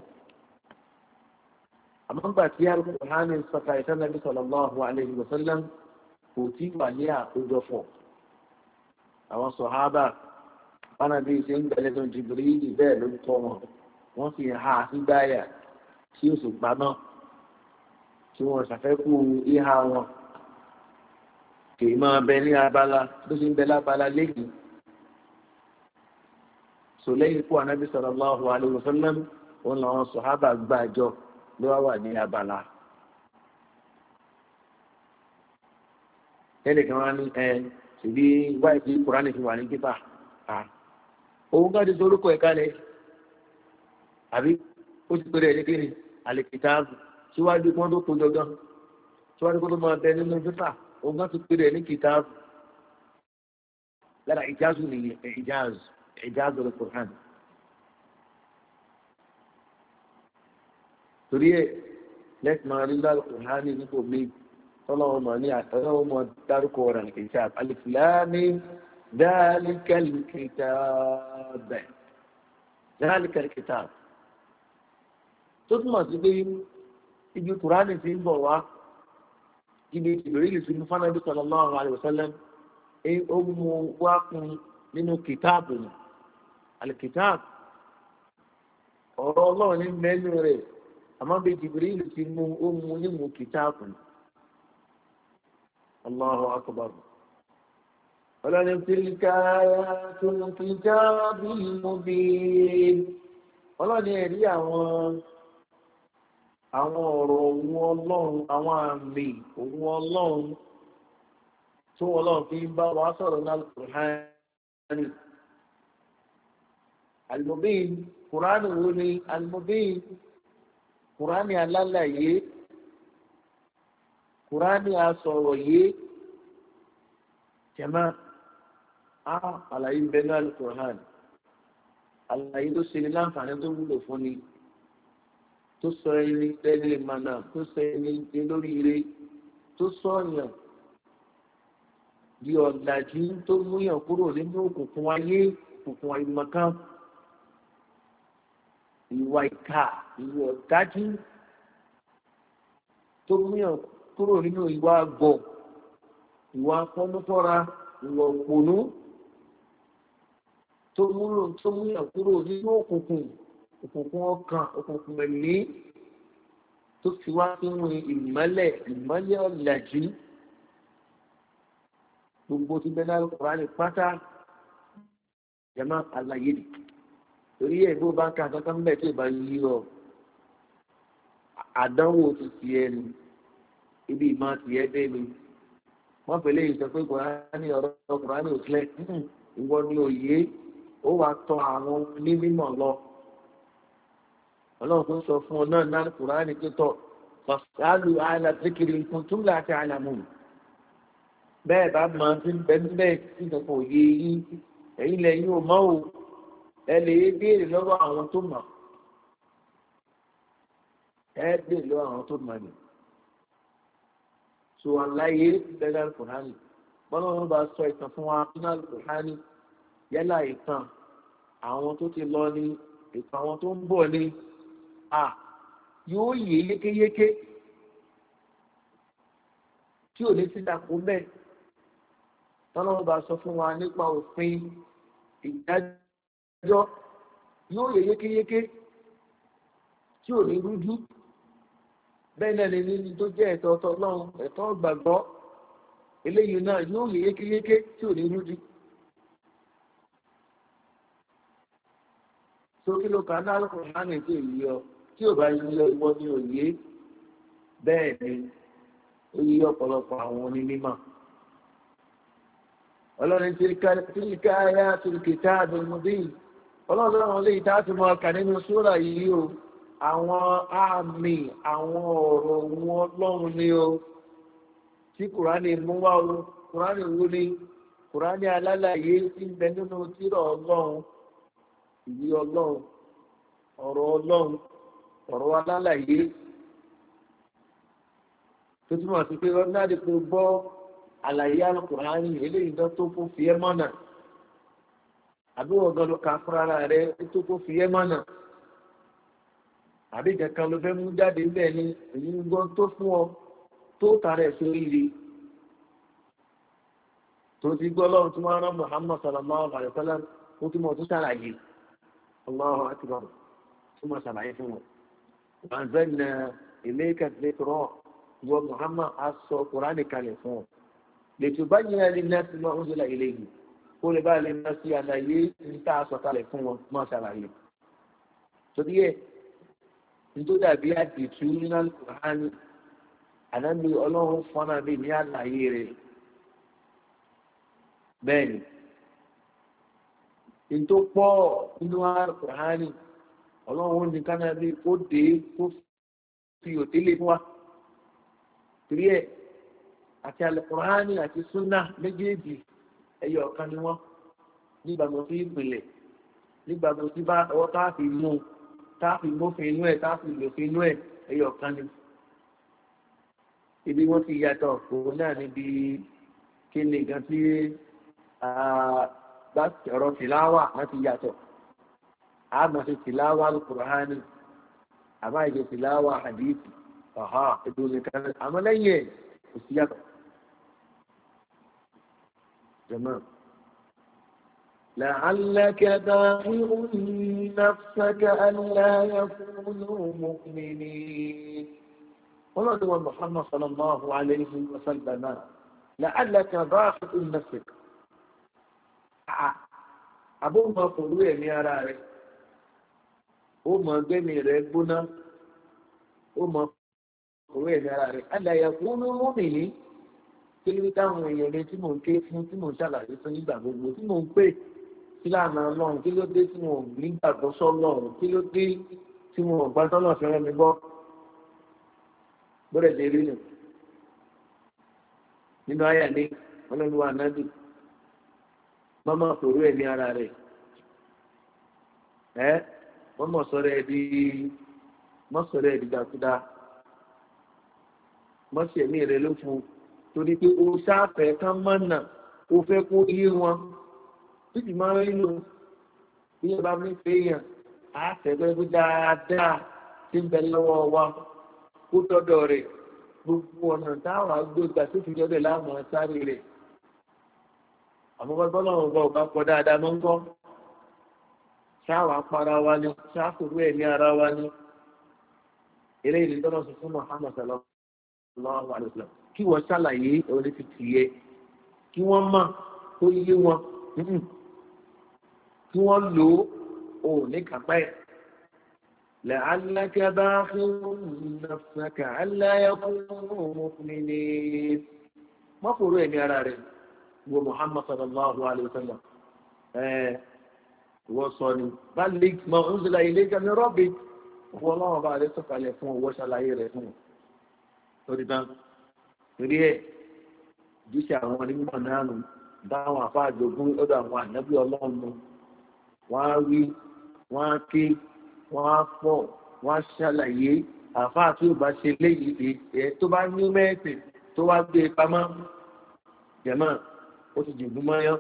àmọ́ nígbà tí Al-Qur'an sọ̀ka ìtàn Nabi sallallahu alayhi wa sallam kò tí wà ní àkójọpọ̀ àwọn sọ̀hábà wọn àbí ṣe ń bẹ̀rẹ̀ tó Jibril bẹ́ẹ̀ ló ń kọ́ wọn wọ́n sì ha sígbáyà tí ó sì gbaná tí wọ́n ṣàfẹ́kù ìhà wọn kì í máa bẹ ní abala ló ṣe ń bẹ lábala lẹ́yìn so lẹ́yìn ikú Ànábì sallallahu alaihi wasallam wọn làwọn sọ̀hábà gbàjọ ló wá wà ní abala. ẹnì kan wá ní ẹ ṣèbí wáyé tí Kùránì fi wà ní pípà òun ká ti sọ orúkọ ẹ̀ka lẹ̀ àbí ó ti pèrè ẹ̀ní kíni àlèkìtàbù síwájú kí wọ́n tó kó jọgán síwájú kí wọ́n tó máa bẹ nínú pípà òun ká ti pèrè ẹ̀ní kìtàbù lára ìjáàzù nìyẹn ìjáàzù ìjáàzù rẹ̀ Kùránì. torí ẹ̀ lẹ́tì máa rí lálẹ́ Kùránì nípò mi tọ́lọ́wọ́ mọ̀ ní àtọ́lọ́wọ́ mọ̀ dárúkọ rẹ̀ àlèkìtàbù Alif Lam Mim ذلك الكتاب ذلك الكتاب tó túmọ̀ sí pé ibi Kùránì ti ń bọ̀ wá ibi ìbèrè sí fún Ànábì sallallahu alaihi wasallam ó mú wá kún nínú kìtáàbù alìkìtáàbù ọ̀rọ̀ ọlọ́run ní mẹ́lú rẹ̀ àmọ́ bí Jibril ti mú ó mú nínú kìtáàbù Allahu akbar ọlọ́ni tílíkà tó ń kíjà bí mo bí ọlọ́ni ẹ̀rí àwọn àwọn ọ̀rọ̀ òun ọlọ́run àwọn àmì òun ọlọ́run tó ọlọ́run fi bá wa sọ̀rọ̀ náà Kùránì al-Mubin Kùránì wo ni al-Mubin Kùránì alálàyé Kùránì asọ̀rọ̀ yé jẹ́mọ́ àlàyé bẹnu Al-Qur'an àlàyé tó ṣe ní láǹfààní tó wúlò fún ni tó sọ ẹni tẹ́lẹ̀ mọ̀nà tó sọ ẹni lórí ire tó sọ ọ̀yàn di ọ̀làjú tó múyàn kúrò nínú òkùnkùn ayé òkùnkùn àìmọ̀kan ìwà ìkà ìwà ọ̀dájú tó múyàn kúrò nínú ìwà àgọ̀ ìwà fọ́núfọ́ra ìwà òpònú tó múlò tó múyàn kúrò nínú òkùnkùn òkùnkùn ọkàn òkùnkùn ẹ̀mí tó fi wá sínú ìmọ́lẹ̀ ìmọ́lẹ̀ ọ̀làjú gbogbo tí bẹ́ẹ̀ náà Kùránì pátá jẹ́mọ́ àlàyé nì torí ẹ̀ bó bá ń ka kankan bẹ́ẹ̀ tí ì bá yí ọ àdánwò ti tiẹ̀ nu ibi ìmọ̀ tiẹ̀ dé ni wọ́n pèlè ìsọ pé Kùránì ọ̀rọ̀ Kùránì ò tilẹ̀ ìwọ ni òye ó wàá tọ àwọn onímọ̀ lọ ọlọ́run tó sọ fún ọ náà náà Kùránì tó tọ̀ fàṣálù àlàtìkiri nǹkan tún láti àlàmù bẹ́ẹ̀ bá máa ti ń bẹ níbẹ̀ tí ìdọ̀kọ̀ òye yín ẹ̀yin lẹ́yìn ò mọ́ o ẹ lè béèrè lọ́wọ́ àwọn tó mọ̀ ẹ béèrè lọ́wọ́ àwọn tó mọ̀ ni so àlàyé bẹ́ẹ̀ Kùránì bọ́lá wọn bá sọ ìtàn fún wa nínú Kùránì yálà ìtàn àwọn tó ti lọ ní ìtàn àwọn tó ń bọ̀ ní à yóò yé yékéyéké tí ò ní sí dàpọ̀ bẹ́ẹ̀ tọ́lọ́wọ́ bá sọ fún wa nípa òfin ìdájọ́ yóò yé yékéyéké tí ò ní rújú bẹ́ẹ̀ náà ni nínú tó jẹ́ ẹ̀tọ́ ọlọ́run ẹ̀tọ́ gbàgbọ́ eléyìí náà yóò yé yékéyéké tí ò ní rújú. sókè ló ka náà lọ́kùnrin máa ń ètò èyí ọ tí ò bá yí ọ ìwọ ní òye bẹ́ẹ̀ ni ó yí ọ̀pọ̀lọpọ̀ àwọn onímọ̀. ọlọ́run tí ká ayá tìrìkìtà àdùnmọ́bí ọlọ́run àwọn ilé ìta ti mọ ọkà nínú sóra yìí o àwọn àmì àwọn ọ̀rọ̀ wọn lọ́run ni o tí kùránì mú wá o kùránì wú ni kùránì alálàyé tí ń bẹ nínú tírà ọlọ́run ìwé ọlọ́run ọ̀rọ̀ ọlọ́run ọ̀rọ̀ alálàyé tó túmọ̀ sí pé ọdún láti pé gbọ́ àlàyé alukùránì eléyìí tó tó kó fi ẹ́ mọ́nà àbí wọ́n gan ló ka fúnra rẹ̀ tó kó fi ẹ́ mọ́nà àbí kankan ló fẹ́ mú jáde bẹ́ẹ̀ ni èyí ń gbọ́ tó fún ọ tó tààrà ẹ̀ sórí rí tó ti gbọ́ lọ́run tó máa rán muhammad sallallahu alayhi wa sallam ó tún mọ̀ tó ṣàlàyé allahu akbar tó máa ṣàlàyé fún wọn. anzalna ilayka dhikra wọ muhammad aṣọ kùránì kalẹ̀ fún ọ lè tó bá yẹn ní nẹ́ẹ̀sì máa ń zọlá ilé yìí kó lè bá lè máa ṣe àlàyé níta aṣọ kalẹ̀ fún wọn máa ṣàlàyé. torí ẹ̀ nítorí dàbí àdìtú nínú kùránì ànábi ọlọ́run fọ́nà bí ní àlàyé rẹ̀ bẹ́ẹ̀ ni nítorí pọ̀ nínú kùránì ọlọ́run ní kánábí kó dé kó fi òtélé fún wa torí ẹ̀ àti alùkùránì àti súnà méjèèjì ẹyọ ọ̀kan ni wọ́n nígbàgbọ́ sí ìpìlẹ̀ nígbàgbọ́ sí bá ọwọ́ táàfì mú táàfì mófin inú ẹ̀ táàfì lòfin inú ẹ̀ ẹyọ ọ̀kan ni. ibi wọ́n ti yàtọ̀ òun náà níbi kí ni nǹkan tí ọ̀rọ̀ tìláwà wọ́n ti yàtọ̀ àmọ́ sí tìláwà alùkùránì àmọ́ ìjọ tìláwà hadithi ọ̀há ètò nìkan àmọ́ lẹ́yìn ẹ̀ kò sí yàtọ̀. جماعة لعلك باخع نفسك ألا يكونوا مؤمنين قال محمد صلى الله عليه وسلم لعلك باخع نفسك أبو ما قلوا يا راري ó mọ gbẹ́mí rẹ̀ gbóná ó mọ قلوا يا راري ألا يكونوا مؤمنين kí ló táwọn èèyàn rẹ tí mò ń ké fún tí mò ń ṣàlàyé fún nígbà gbogbo tí mò ń pè sílànà ọlọ́run kí ló dé tí mò ń nígbàgbọ́ sọ́lọ́run kí ló dé tí mò ń gbá sọ́lọ́ fẹ́ràn mi gbọ́ bọ́dẹ̀ lè rí nù nínú àyà ní ọlọ́run ànábì mọ́mọ́ sọ̀rọ̀ ẹ̀ ní ara rẹ̀ ẹ́ mọ́mọ́ sọ̀rọ̀ ẹ̀ di mọ́ sọ̀rọ̀ ẹ̀ di dàkúdà mọ́ sí ẹ̀mí rẹ̀ ló fún un torí pé o sáfẹ́ kán mọ́nà o fẹ́ kó yé wọn títí máa ń lò bí ẹ bá mi fẹ́ yàn á fẹ́fẹ́ bí dáadáa tí ń bẹ lọ́wọ́ wa kó tọ́dọ̀ rẹ̀ gbogbo ọ̀nà táwọn agbóògbà tó fi jọ́dọ̀ láàmú sáré rẹ̀ àmọ́ bọ́lá wọn bá ọba pọ̀ dáadáa ló ń kọ́ ṣáwà para wa ni ṣáàkùrú ẹ̀ ní ara wa ni eléyìí ní tọ́lọ́ sọ fún muhammad sallallahu alaihi wa sallam kí wọ́n ṣàlàyé orí ti tìyẹ kí wọ́n mọ̀ tó yé wọn kí wọ́n lò ó ní kápá ẹ̀. لعلك باخع نفسك ألا يكونوا مؤمنين ما قولوا يا راري هو محمد صلى الله عليه وسلم وصلي بلغ ما أنزل إليك من ربك والله بعد سفع لفون وشلعي رفون torí ẹ jíṣẹ́ àwọn onímọ̀ náà nù dáwọn àfáàjogún lọ́dọ̀ àwọn ànábì ọlọ́run wọ́n á rí wọ́n á ké wọ́n á fọ̀ wọ́n á ṣàlàyé àfáà tí ó bá ṣe léyìí ẹ tó bá ní mẹ́ẹ̀sì tó wá gbé pamọ́ jẹ̀mọ́ ó ti jìbú mọ́yán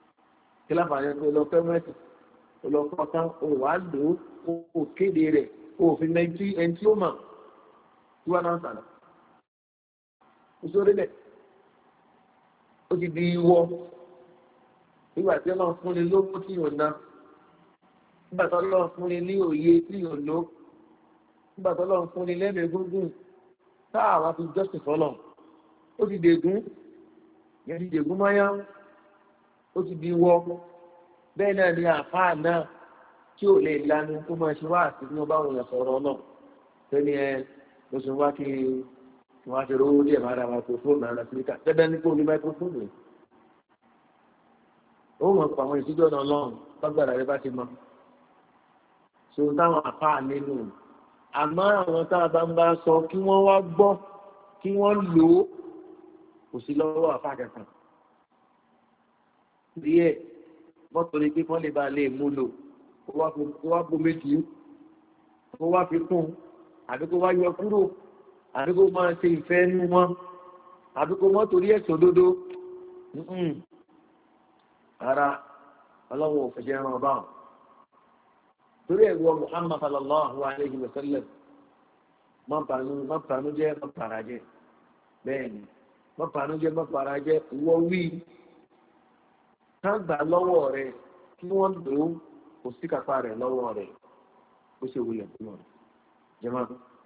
kí láǹfààní pé lọ fẹ́ mẹ́ẹ̀sì ó lọ kọ́ tán ó wà á lò ó kó kéde rẹ̀ òfin mẹ́tí ẹni tí ó mọ̀ tí wọ́n náà sànà ìṣòro bẹ́ẹ̀ ó ti di ìwọ nígbà tí ọlọ́run fúnni lówó tí yóò ná nígbà tí ọlọ́run fúnni ní òye tí yóò lò nígbà tí ọlọ́run fúnni lẹ́mìí gúngùn táà wá fi jọ́sìn fọlọ́ ó ti dègún yẹn ti dègún mọ́yá ó ti di ìwọ bẹ́ẹ̀ náà ni àfáà náà tí ò lè lanu kó máa ṣe wá àti ní ọba òun sọ̀rọ̀ náà tẹ́ni ẹ mo sì wá kí wọ́n á ṣe rówó díẹ̀ máa ra microphone náà lọ́síríkà dandan ní kó ní microphone rẹ̀ ó mọ̀ pa àwọn ìṣíjọ́ náà lọ́rùn lágbára rẹ bá ti mọ so táwọn àfáà nínú àmọ́ àwọn tá a bá ń bá sọ kí wọ́n wá gbọ́ kí wọ́n lò ó kò sí lọ́wọ́ àfáà kankan díẹ̀ mọ́tò ní pé wọ́n lè ba lè mú lò kó wá bo méjì kó wá fi kún àbí kó wá yọ kúrò àbí kó máa ṣe ìfẹ́ nú wọn àbí kó mọ́ torí ẹ̀sọ́ òdodo ara ọlọ́run ò fẹ̀jẹ̀ ràn bá wọn torí ẹ̀wọ̀ Muhammad sallallahu alayhi wa sallam má bànú jẹ́ má para jẹ́ bẹ́ẹ̀ ni má bànú jẹ́ má para jẹ́ ìwọ wí ká gbà lọ́wọ́ rẹ̀ kí wọ́n lò ó kò sí kápá rẹ̀ lọ́wọ́ rẹ̀ ó ṣe wulẹ̀ fún wọn jẹ́mọ́.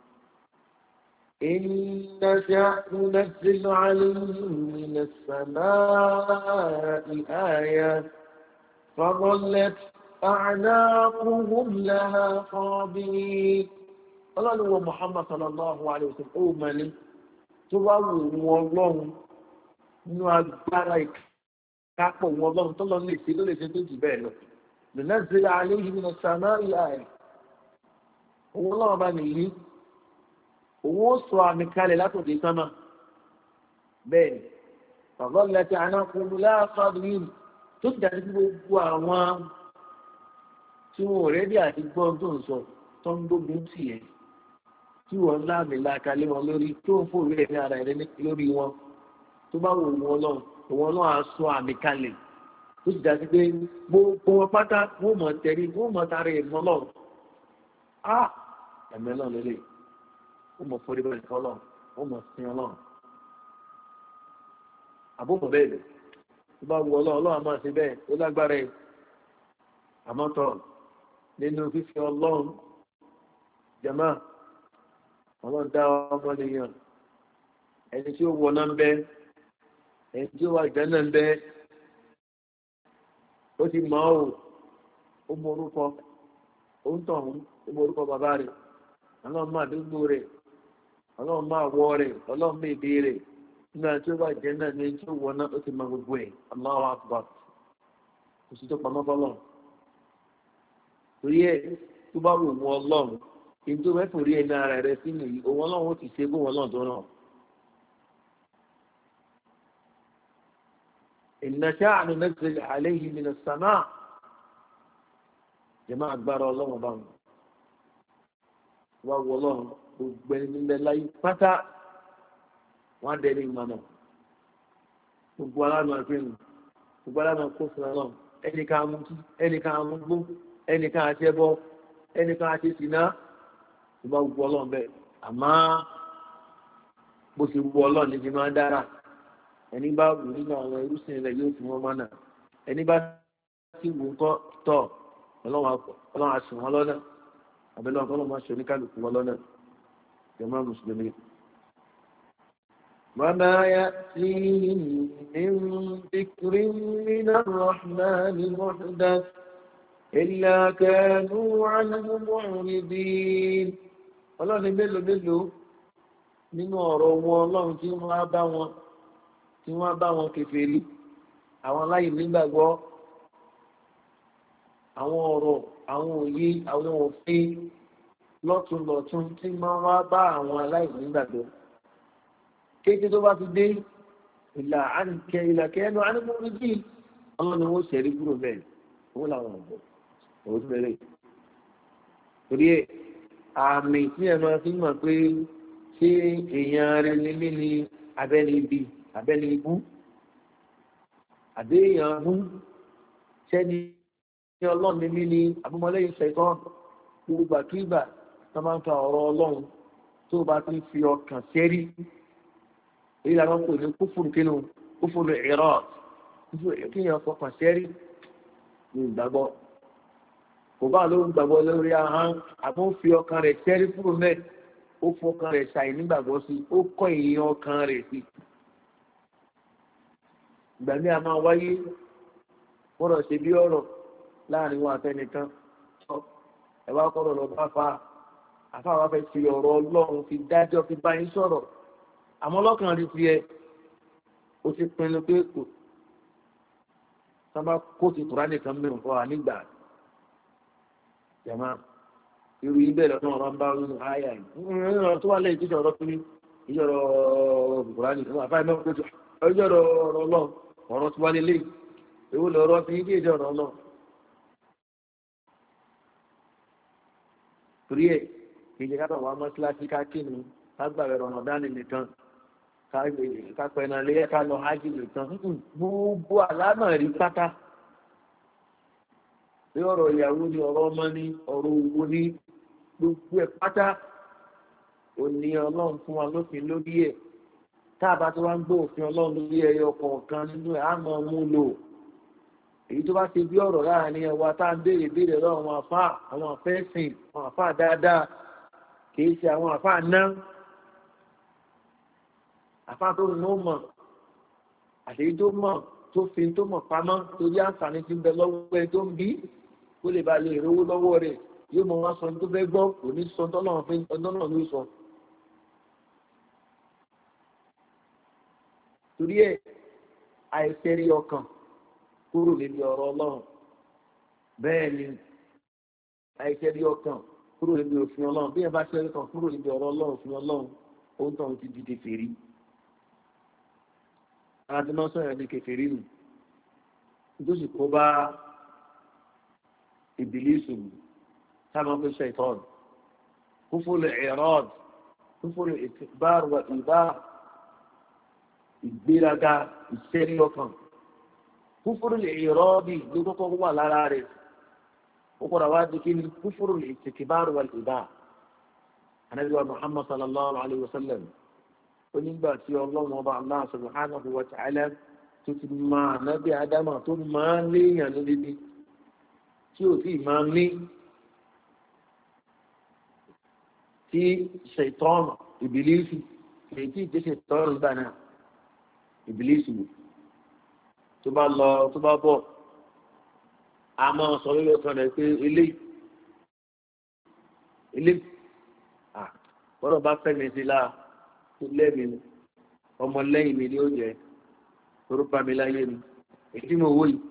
إن نشأ ننزل عليهم من السماء آية فظلت أعناقهم لها خاضعين ọlọ́run wọ Muhammad sallallahu alayhi wa sallam ó mẹ́lẹ́ tó bá wù wọn lọ́run nínú agbára ìkápọ̀ wọn lọ́run tó lọ lè ṣe ló lè ṣe tó jù bẹ́ẹ̀ lọ ننزل عليهم من السماء آية òun lọ́wọ́ bá nìyí òun ó sọ àmì kalẹ̀ látòdì sánmà bẹ́ẹ̀ ni فظلت أعناقهم لها خاضعين tó ti dàbí gbogbo àwọn tí wọn ò rẹ́dí àti gbọ́n tó ń sọ tó ń gbógun tì ẹ́ tí wọ́n láàmì lákalẹ̀ wọn lórí tó ń fòrí ẹ̀ ní ara ẹ̀ lórí wọn tó bá wò wọn lọ wọn náà á sọ àmì kalẹ̀ tó ti dàbí pé gbogbo wọn pátá wọn mọ̀ tẹ̀rí wọn mọ̀ tari ẹ̀ mọ́ lọ́wọ́ á ẹ̀mẹ́ náà lélẹ̀ ó mọ̀ forí bẹ́ẹ̀ kọ́ lọ ó mọ̀ sin ọlọ́run àbúkọ̀ bẹ́ẹ̀ lè tó bá wù ọlọ́run ọlọ́run máa ṣe bẹ́ẹ̀ ó lágbára ẹ̀ àmọ́tọ̀ nínú fífi ọlọ́run jama ọlọ́run dá ọmọ nìyàn ẹni tí ó wọ náà ń bẹ ẹni tí ó wà ìjẹ́ náà ń bẹ ó ti mọ̀ ọ́ ó mọ orúkọ ó ń tọ̀hún ó mọ orúkọ bàbá rẹ̀ ọlọ́run máa dúgbò rẹ̀ ọlọ́run máa wọ rẹ̀ ọlọ́run máa èdè rẹ̀ nígbà tí ó wà ìjẹ́ náà ní ẹni tí ó wọ náà ó ti mọ gbogbo ẹ̀ Allahu Akbar kò sí tó pamọ́ bọ́lọ̀ torí ẹ̀ tó bá wù wọ́n ọlọ́run kí n tó mẹ́fò rí ẹni ara rẹ̀ sínú yìí òun ọlọ́run ó ti ṣe bó wọn náà tó náà. إن شاء ننزل عليه من السماء جماعة بار الله وبان والله بين من الله فتا وعندنا إيمانا وقال ما فين وقال ما كفر الله ẹnì kan amúntí ẹnì kan amúgbó ẹnì kan àti ẹbọ ẹnì kan àti ìsìná ìgbà gbogbo ọlọ́run bẹ́ẹ̀ àmọ́ bó ṣe gbogbo ọlọ́run ní ti máa dára ẹni bá wù nínú àwọn irúsìn rẹ̀ yóò fi wọ́n mọ́nà ẹni bá sì wù kọ́ tọ̀ ọlọ́run àṣù wọn lọ́nà àbẹ́lẹ́ ọ̀tọ́ ọlọ́run àṣù oníkàlùkù wọn lọ́nà jàmá mùsùlùmí. وما يأتيهم من ذكر من الرحمن محدث إلا كانوا عنه معرضين ọlọ́run ní mélòó mélòó nínú ọ̀rọ̀ wọn ọlọ́run tí wọ́n á bá wọn tí wọ́n bá wọn kèfèrí àwọn aláìní nígbàgbọ́ àwọn ọ̀rọ̀ àwọn òye àwọn òfin lọ́tùnlọ́tún tí wọ́n wá bá àwọn aláìní nígbàgbọ́ kéèké tó bá ti dé ìlà àǹkẹ́ ìlà kẹ́ẹ̀nù ánìmọ́rìjì ọlọ́run ó ṣẹ̀rí kúrò bẹ́ẹ̀ owó làwọn ọ̀bọ̀ òwò tó bẹ̀rẹ̀ torí ẹ̀ àmì tí ẹ̀ máa fi mọ̀ pé ṣé èèyàn rẹ̀ nílé ní abẹ́ni ibi abẹ́ni ibú àbẹ́yàn mú sẹ́ni ọlọ́run nílé ní abúmọ́lẹ́yìn ṣẹ̀tọ́ gbogbo àkígbà tó máa ń ka ọ̀rọ̀ ọlọ́run tó bá ti fi ọkàn sẹ́rí èyí làwọn kò ní kúfùrù kínú kúfùrù ìrọ̀ kíyàn fọkàn sẹ́rí ní ìgbàgbọ́ kò bá ló ń gbàgbọ́ lórí ahọ́n àbó fi ọkàn rẹ̀ sẹ́rí fúrò mẹ́ ó fọkàn rẹ̀ ṣàì nígbàgbọ́ sí ó kọ́ èèyàn ọkàn rẹ̀ sí ìgbà ní a máa wáyé wọ́n ṣe bí ọ̀rọ̀ láàrin wọn àtẹnìkan ẹ wá kọ́ lọ bá fa àfa wa fẹ́ fi ọ̀rọ̀ ọlọ́run fi dájọ́ fi bá yín sọ̀rọ̀ àmọ́ lọ́kàn rí fi ẹ ó ti pinnu pé kò sábà kó ti kúrá nìkan mìíràn fọ́ wa nígbà jama irú ibẹ̀ lọ́nà ọ̀rọ̀ ń bá nínú àyà yìí ọ̀rọ̀ tó wà lẹ́yìn tó ṣọ̀rọ̀ fún mi ìjọ̀rọ̀ kúrá nìkan àfa ẹ̀ mẹ́rin tó ọjọ́rọ̀ ọ̀rọ̀ ọlọ́run ọ̀rọ̀ tó wà lélẹ́yìn èwo lọ́rọ̀ fi ń kéde ọ̀rọ̀ ọlọ́run torí ẹ̀ kejì ká bàbá mọ́síláṣí ká kínu ká gbàgbé ọ̀nà dání nìkan ká pẹ̀nà lé ká lọ hajj nìkan gbogbo àlámà rí pátá bí ọ̀rọ̀ ìyàwó ni ọ̀rọ̀ ọmọ ní ọ̀rọ̀ owó ní gbogbo ẹ̀ pátá òní ọlọ́run fún wa lófin lórí ẹ̀ tá a bá ti wá ń gbọ́ òfin ọlọ́run lórí ẹyọ kọ̀ọ̀kan nínú ẹ̀ á mọ̀ mú lò èyí tó bá ṣe bí ọ̀rọ̀ láàrin ẹwà tá a ń béèrè béèrè lọ́wọ́ àwọn àfáà àwọn àfẹ́sìn àwọn àfáà dáadáa kìí ṣe àwọn àfáà ná àfáà tó nù mọ̀ àtèyí tó mọ̀ tó fi tó mọ̀ pamọ́ torí àǹfààní ti ń bẹ lọ́wọ́ ẹ tó ń bí kó lè ba lè rówó lọ́wọ́ rẹ̀ yóò mọ wá sọ ní tó fẹ́ gbọ́ kò ní sọ tọ́lọ́run fi ọdún náà ló sọ. torí ẹ àìsẹ́rí ọkàn kúrò níbi ọ̀rọ̀ ọlọ́run bẹ́ẹ̀ ni àìsẹ́rí ọkàn kúrò níbi òfin ọlọ́run bí ẹ bá ṣẹ́rí kan kúrò níbi ọ̀rọ̀ ọlọ́run òfin ọlọ́run ohun tó ń ti di kèfèrí àti náà sọ̀rọ̀ ní kèfèrí nù tó sì kó bá ìbílísù táwọn fi ṣe ìtọ́n kúfúrú ìrọ́d kúfúrú ìbáàrù ìbá ìgbéraga ìṣẹ́rí ọkàn kúfúrú ìrọ́bì ló kọ́kọ́ wà lára rẹ̀ ó kọ́ra wá di kí ni kúfúrú ìtìkìbáàrù ìbá Ànábì wa Muhammad sallallahu alayhi wa sallam onígbà tí ọlọ́run ọba Allah subhanahu wa ta'ala tó ti máa nábì Ádámà tó máa ń léèyàn níbi tí ò sì máa ní tí ṣètọ́nù ìbílísì èyí tí ìjẹ́ ṣètọ́nù gbà náà ìbílísì tó bá lọ tó bá bọ̀ a máa sọ lórí ọkàn rẹ̀ pé eléyìí eléyìí à bọ́dọ̀ bá fẹ́ mi sí láà tó lẹ́mi ọmọ lẹ́yìn mi ni ó jẹ́ orúkọ mi láyé mi èyí tí mo wó yìí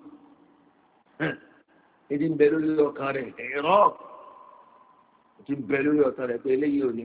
èyí ń bẹ lórí ọkàn rẹ̀ ẹ̀rọ ti ń bẹ lórí ọkàn rẹ̀ pé eléyìí ò ní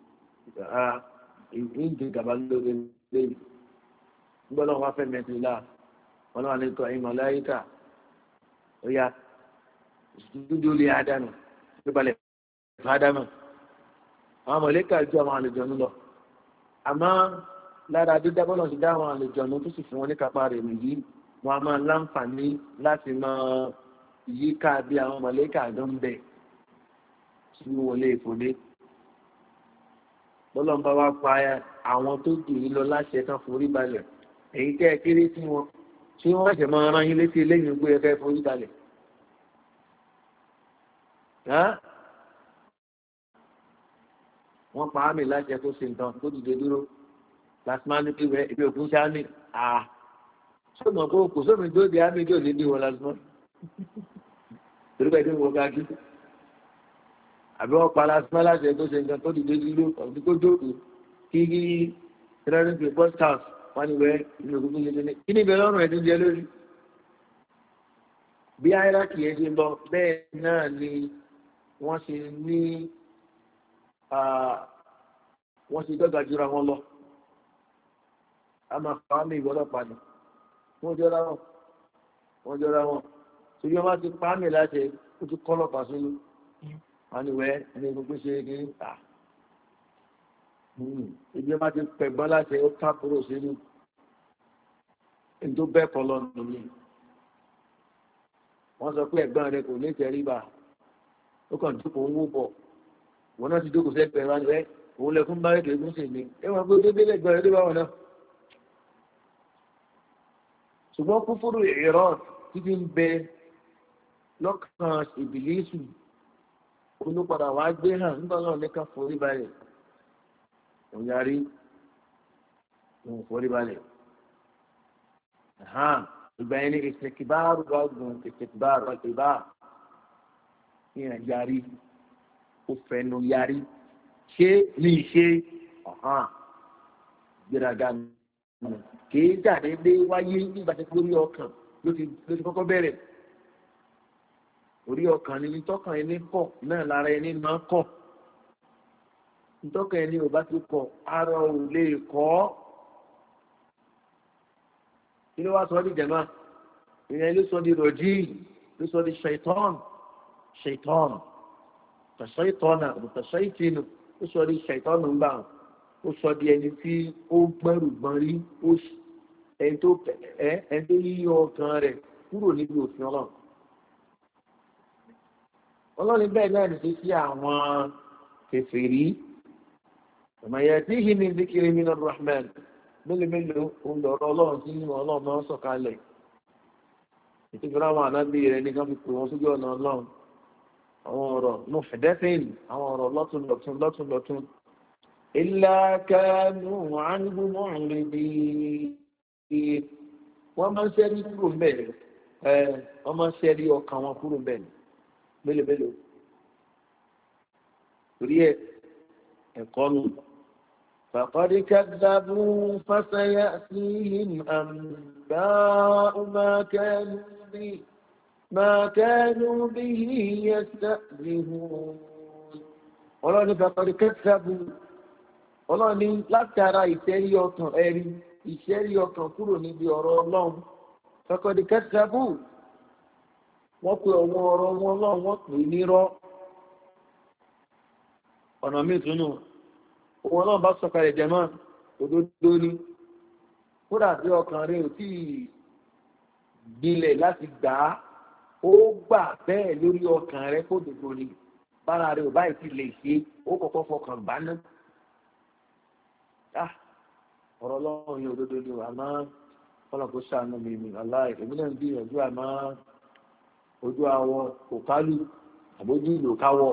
ìdí gàba lórí eléyìí nígbà náà wọ́n fẹ́ mẹ́tì láà wọ́n náà lè tọ́ ìmọ̀ láyíká ó yá dúdú lé ádámù tó balẹ̀ fún ádámù àwọn mọ̀lẹ́kà ju àwọn àlejò ń lọ àmọ́ lára dídá bọ́lá ti dá àwọn àlejò ọ̀nà tó sì fún wọn ní kápá rẹ̀ nìyí wọn a máa láǹfààní láti máa yíká bí àwọn mọ̀lẹ́kà àjọ ń bẹ̀ tí wọn lè fòdé bọ́lá ń bá wá pa àwọn tó dì í lọ láṣẹ tán forí balẹ̀ èyí tẹ́ ẹ kéré sí wọn tí wọ́n ṣẹ̀ṣẹ̀ máa rán yín létí eléyìí gbé ẹfẹ́ forí balẹ̀ wọ́n pa ámì láṣẹ tó ṣe nǹkan tó dìde dúró lásìmánú kí wẹ́ ibi òkú sáámi à sọ́mọ̀ kó kò sómi tó di ámì tó lè ní wọn lásìmọ́ torí pé ẹni wọ́n bá kí àbí wọ́n pa lásìmọ́ láṣẹ tó ṣe nǹkan tó dìde dúró ọ̀dí tó jókòó kí kí tẹ́lẹ̀ ní podcast wọ́n ní wẹ́ inú òkú tó ṣe ní kí ni ìbẹ̀rẹ̀ ọ̀rùn ẹ̀ tó jẹ lórí bí áyárákì ẹ̀ ṣe lọ bẹ́ẹ̀ náà ni wọ́n ṣe ní wọ́n ti dọ́gba jura wọn lọ a máa fa ámì ìwọ́lọ́ padà wọ́n jọra wọn wọ́n jọra wọn torí wọ́n bá ti pa ámì láti ó ti kọ́ lọ́pàá sínú wọn ni wẹ́ ní gbogbo ṣe ní à ibi wọ́n bá ti pẹ̀gbọ́n láti ó kápúrò sínú ní tó bẹ́ẹ̀ kọ́ lọ nìyí wọ́n sọ pé ẹ̀gbọ́n rẹ kò ní tẹríba ó kàn dúpọ̀ ń wó bọ̀ wọn náà ti dókòó sẹ́gbẹ̀ẹ́ wá rẹ òun lẹkùn bá rẹ̀kẹ̀ ẹ̀kún sí mi ẹ wọn pé débé lẹ́gbẹ̀ẹ́ rẹ̀ báwọn náà. ṣùgbọ́n kúfúrú ìrọ̀ títí ń bẹ lọ́kàn ìbìlísù olùpadà wàá gbé hàn nígbà náà ní ká forí balẹ̀ òun yarí òun forí balẹ̀ ìgbà yẹn ní ìsèkìbáàrú bá gùn ìsèkìbáàrú ìbá ìyẹn yarí ó fẹnu yarí ṣé ní ṣe ọ̀hán gbéraga nù kìí jáde dé wáyé nígbà tí lórí ọkàn ló ti ló ti kọ́kọ́ bẹ̀rẹ̀ orí ọkàn ni nítọ́kàn ẹni kọ̀ náà lára ẹni máa kọ̀ nítọ́kàn ẹni ò bá ti kọ̀ ara ò lè kọ́ ọ́ kí ló wá sọ ọ́ di jẹ̀mọ́ ìyẹn ló sọ di rọ̀jí ló sọ di ṣèitán ṣèitán tàṣẹ́ìtọ́nà tàṣẹ́ìtìnù ó sọ di ṣèitán ń bá ó sọ di ẹni tí ó gbẹ́rù gbọ́n rí ẹni tó ẹni tó yí ọkàn rẹ̀ kúrò níbi òfin ọlọ́run ọlọ́run bẹ́ẹ̀ náà ní sí àwọn kẹfìrí ọmọye tí yìí ní zikiri minna rahman mélòó mélòó ń lọ́rọ̀ ọlọ́run sí nínú ọlọ́run máa ń sọ̀kalẹ̀ ìtìgbọ́n àwọn ànábì rẹ̀ ní ká fi pè wọ́n sójú ọ̀nà ọlọ́run àwọn ọ̀rọ̀ ní fẹ̀dẹ́fẹ̀ẹ́nì àwọn ọ̀rọ̀ lọ́tún lọ́tún lọ́tún lọ́tún ilá kánú àánú mọ́rin bí wọ́n máa ń ṣẹ́rí kúrò mẹ́rin wọ́n máa ń ṣẹ́rí ọkàn wọn kúrò mẹ́rin mélòó mélòó torí ẹ ẹ̀kọ́ nù fàkọ́dé kẹ́dàbù fásayà sí àmbá ọmọ kẹ́nu bí máa kẹ́nu bí yíyẹ sẹ́bìhù ọlọ́ni fàkọ́dé kẹ́dàbù ọlọ́ni látara ìṣẹ́rí ọkàn ẹ̀rí ìṣẹ́rí ọkàn kúrò níbi ọ̀rọ̀ ọlọ́run fàkọ́dé kẹ́dàbù wọ́n pe ọ̀wọ́ ọ̀rọ̀ wọn lọ́wọ́ wọ́n pè nírọ́ ọ̀nà míì túnú owó náà bá sọ̀kalẹ̀ jẹmọ́ òdodo ní kódà bí ọkàn rẹ̀ ò tí gbilẹ̀ láti gbà á ó gbà bẹ́ẹ̀ lórí ọkàn rẹ̀ kó dòdò ní bára rẹ̀ ò báyìí ti lè ṣe ó kọ́kọ́ fọkàn bá ná ọ̀rọ̀ lọ́wọ́ ní òdodo ní àmọ́ ọlọ́kọ̀ sànú mi ní aláì èmi náà ń gbìyànjú àmọ́ ojú àwọ kò kálù àbójú ìlò káwọ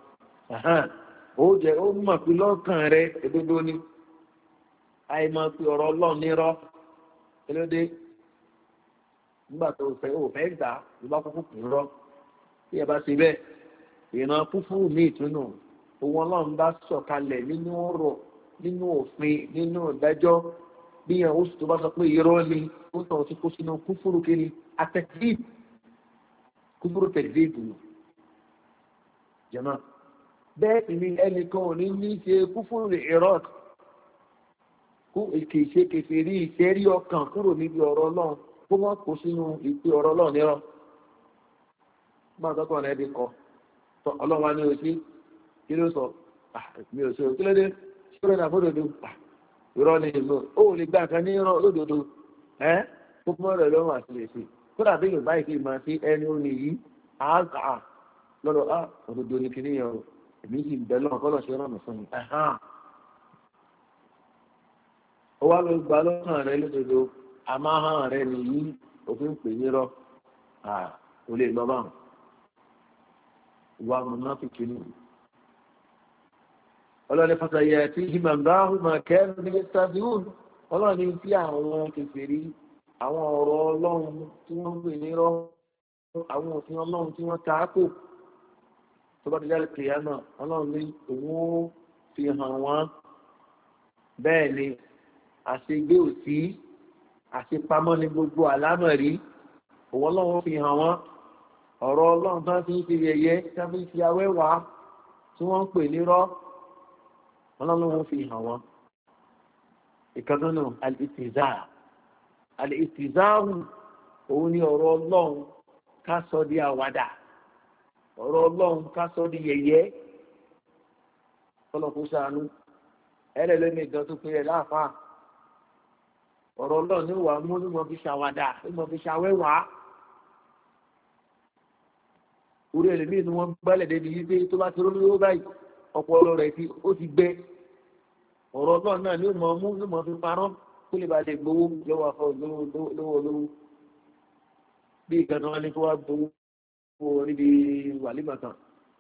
ó jẹ ó mọ̀ pé lọ́kàn rẹ òdodo ni àìmọ̀ pé ọ̀rọ̀ ọlọ́run nírọ́ kílódé nígbà tó fẹ́ ò fẹ́ gbà ló bá kúkú kù rọ́ tí ẹ bá ṣe bẹ́ẹ̀ ìran fúfúrú ní ìtúnú òun ọlọ́run bá sọ̀kalẹ̀ nínú ọ̀rọ̀ nínú òfin nínú ìdájọ́ bí yẹn oṣù tó bá sọ pé irọ́ ni ó sọ̀rọ̀ tí kó sínú kúfúrú kiri atẹ́kíì kúfúrú tẹ̀lébù jẹ́mọ́ bẹ́ẹ̀ ni ẹnìkan ò ní ní ṣe kúfúrú ìrọ́t kú ìkèṣe kèfèrí ìṣẹ́rí ọkàn kúrò níbi ọ̀rọ̀ ọlọ́run kó wọ́n kó sínú ìpè ọ̀rọ̀ ọlọ́run nírọ̀ máa tọ́kọ̀ rẹ̀ bí kọ ọlọ́run wa ní oṣù kí ló sọ mi ò ṣe kí ló dé ṣúrẹ́ náà fódòdó ìrọ́ ni ìlú ó lè gbà kan ní ìrọ̀ lódodo ẹ́ kókó rẹ̀ lọ́rùn àti lè ṣe kódà bí yorùbá yìí máa fi ẹni ó ní yìí àá lọ́dọ̀ á òdodo ní kíní yẹn o èmi sì ń bẹ lọ́wọ́ kọ́lọ̀ ṣe rọrùn fún mi. ó wá ló gba lọ́kàn rẹ lódodo àmọ́ ahọ́n rẹ nìyí òfin pè ní rọ ò lè lọ báwọn ìwà mùnáfíkì nù. ọlọ́ni fàtàyẹ tí ìmọ̀nbáhùn máa kẹ́rù ní stadium ọlọ́ni tí àwọn kèfèrí àwọn ọ̀rọ̀ ọlọ́run tí wọ́n ń pè ní rọ àwọn òfin ọlọ́run tí wọ́n ta á kò tó bá ti jáde kìíyà náà ọlọ́run ní òun ó fi hàn wọ́n bẹ́ẹ̀ ni àṣegbé òsí àṣepamọ́ ní gbogbo àlámọ̀rí òun ọlọ́run fi hàn wọ́n ọ̀rọ̀ ọlọ́run tán fi ń fi yẹyẹ tán fi ń fi awẹ́wà tí wọ́n ń pè nírọ́ ọlọ́run fi hàn wọ́n ìkànnì alìtìzá alìtìzáhù òun ni ọ̀rọ̀ ọlọ́run ká sọ di àwàdà ọ̀rọ̀ ọlọ́run ká sọ di yẹ̀yẹ́ ọlọ́kùn ṣàánú ẹ̀rẹ̀ lẹ́nu ìgbọ́n tó péré láàfáà ọ̀rọ̀ ọlọ́run ní wàá mú ní wọ́n fi ṣàwàdà ní wọ́n fi ṣàwẹ́wà orí ẹlẹ́mí ni wọ́n gbálẹ̀ débi wípé tó bá ti rólówó báyìí ọpọlọ rẹ̀ tí ó ti gbẹ ọ̀rọ̀ náà náà ni ó mọ̀ mú ló mọ̀ fi parọ́ kó lè ba lè gbowó lọ́wọ́ afọ lọ́wọ́ lọ́wọ́ bí ìkànnì wọn ni kó wá gbowó níbi wàlímà kan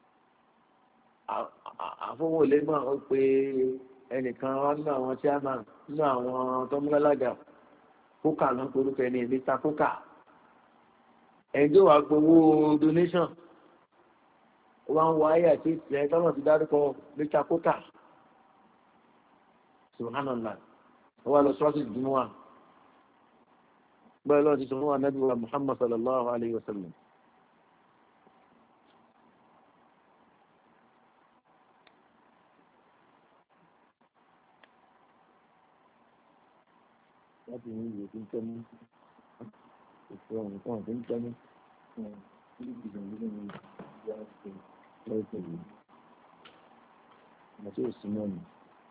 àfọwọ́lẹ́gbọ̀n ó pe ẹnìkan wá nínú àwọn chairman nínú àwọn tọ́múlálága kókà náà torúkọ ẹni mr kókà ẹjọ́ wa gbowó donation wọ́n ń wọ ayé àti ìtìlẹ̀ tọ́nà ti dárúkọ mr kókà subhanallah wọ́n wá lọ sọ́ọ́sì ìdúnmọ́ wa bẹ́ẹ̀ lọ́ọ́ ti sọ fún wa nábì wa muhammad sallallahu alayhi wa sallam. láti ní ìwé tí ń tẹ́mú ìfẹ́ ọ̀hún fún ọ̀dọ́ ń tẹ́mú fún ìlú ìgbìyànjú ní ìyá ìfẹ́ lọ́wọ́ pẹ̀lú àti òsì náà nì.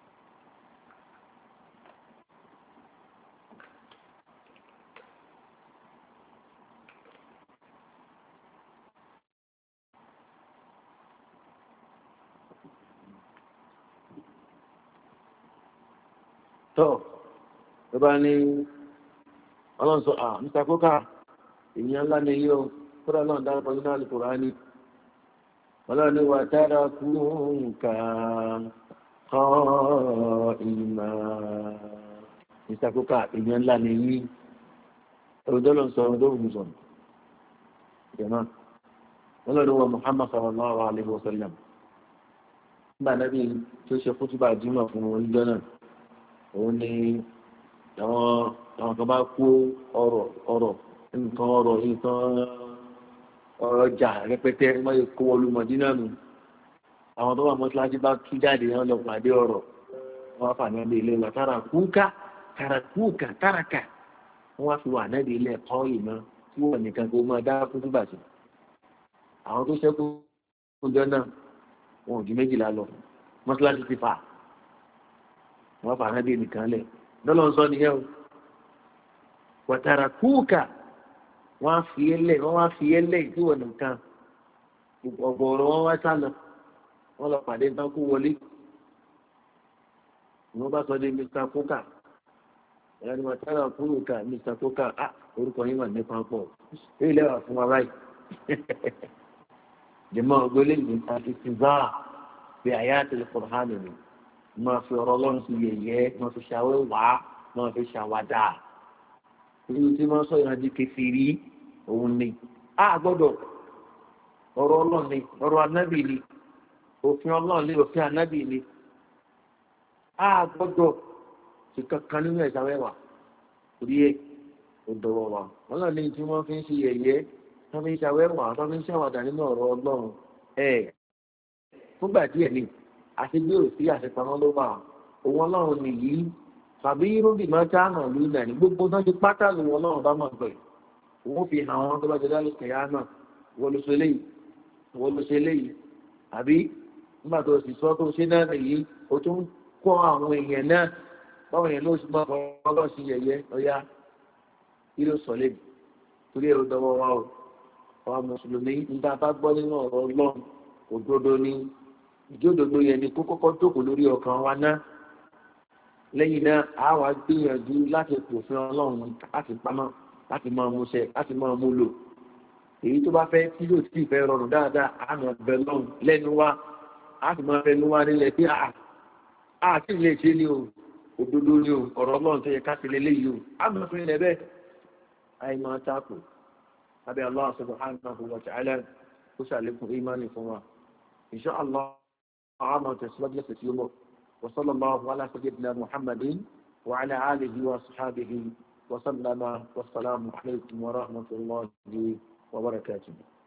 tọ́ tó bá ní ọlọ́nsọ à mr coca èèyàn ńlá ní yíò kúrò náà dára pẹ̀lú náà Al-Qur'ani ọlọ́run ní wà tára kúrúnkà kọ́ ìmọ̀ mr coca èèyàn ńlá ní yí ọdọ́lọ́ sọ ọdọ́rùn sọ jẹ́mọ́ ọlọ́run wà Muhammad sallallahu alaihi wasallam nígbà náà bí tó ṣe kútúbà jímọ̀ fún oníjọ́ náà òun ni àwọn àwọn kan bá kó ọ̀rọ̀ ọ̀rọ̀ nǹkan ọ̀rọ̀ nǹkan ọjà rẹpẹtẹ wọ́n yẹ kó wọlú Mọ̀dínà nù àwọn tó wà mọ́sálásí bá tú jáde wọn lọ pàdé ọ̀rọ̀ wọn wá fà náà lé ilé wa tára kúkà tára kúkà táraka wọn wá fi wà náà lé ilé ẹ̀kọ́ ìmọ̀ tí wọ́n nìkan kó máa dá kú túbà sí àwọn tó ṣẹ́kù ọjọ́ náà wọn ò ju méjìlá lọ mọ́sálásí ti fà wọ́n fà náà lé nìkan lẹ̀ lọ́lọ́ sọ nìyẹn o wàtàrà kúùkà wọ́n á fi ẹlẹ́ wọ́n á fi ẹlẹ́ tí wọ́n nìkan ọ̀gọ̀ọ̀rọ̀ wọn wá sálọ wọ́n lọ pàdé tán kú wọlé wọ́n bá sọ de mr kúùkà ẹ̀rọ ni wàtàrà kúùkà mr kúùkà á orúkọ yín wà nípa pọ̀ èyí lẹ́wà fún wa báyìí jẹ́mọ́ ọgbẹ́lẹ́ ìgbìmọ̀ àti tìzáà bí àyà àti Al-Qur'an ni máa fi ọ̀rọ̀ ọlọ́run sí yẹ̀yẹ́ máa fi ṣàwẹ́ wá máa fi ṣàwádà irú tí wọ́n sọ ìrìnàjò kẹfìrí òun ni a gbọ́dọ̀ ọ̀rọ̀ ọlọ́run ni ọ̀rọ̀ anábì ni òfin ọlọ́run ni òfin anábì ni a gbọ́dọ̀ ṣe kankan nínú ẹ̀ṣà wẹ́wà orí ẹ̀ ò dọ̀wọ̀ wà wọ́n náà ní tí wọ́n fi ń ṣe yẹ̀yẹ́ wọ́n fi ń ṣàwẹ́ wà wọ́n fi ń ṣàwádà nínú ọ̀rọ̀ ọlọ́run ẹ̀ fúngbà díẹ̀ ni àti bí ò sí àṣepamọ́ ló wà òun ọlọ́run nìyí tàbí irúgbìn máa já hàn lórí náà ní gbogbo náà ti pátá lu ọlọ́run bá mọ̀ pé òun fi hàn wọn tó bá jẹ dálé kẹyà náà wọ́n ló ṣe léyìí wọ́n ló ṣe léyìí àbí nígbà tó sì sọ tó ṣe náà nìyí o tún kọ́ àwọn èèyàn náà báwọn èèyàn ló sì máa fọ ọlọ́run sí yẹ̀yẹ́ ọ̀yá kí ló sọ lébi torí ẹ̀rọ dọwọ́ wa o àwọn mùsùlùmí nígbà bá gbọ́ nínú ọ̀rọ̀ ọlọ́run òdodo ní ìjódodo yẹn ni kó kọ́kọ́ jókòó lórí ọkàn wa náà lẹ́yìn náà a wá gbìyànjú láti pòfin ọlọ́run láti pamọ́ láti máa mú ṣẹ láti máa mú lò èyí tó bá fẹ́ tí yóò tí ì fẹ́ rọrùn dáadáa a máa bẹ lọ́run lẹ́nu wa a sì máa fẹnu wa nílẹ̀ pé a a sì lè ṣe ni o òdodo ni o ọ̀rọ̀ ọlọ́run tó yẹ ká fi lélẹ́yìí o a máa fi ilẹ̀ bẹ́ẹ̀ àì máa tako abẹ́ Allah subhanahu wa ta'ala kó ṣàlékún ìmánì fún wa insha Allah àmọ́ tẹ̀síwájú lẹ́sẹ̀ tí ó mọ̀ وصلى الله على سيدنا محمد وعلى آله وصحبه وسلم والسلام عليكم ورحمة الله وبركاته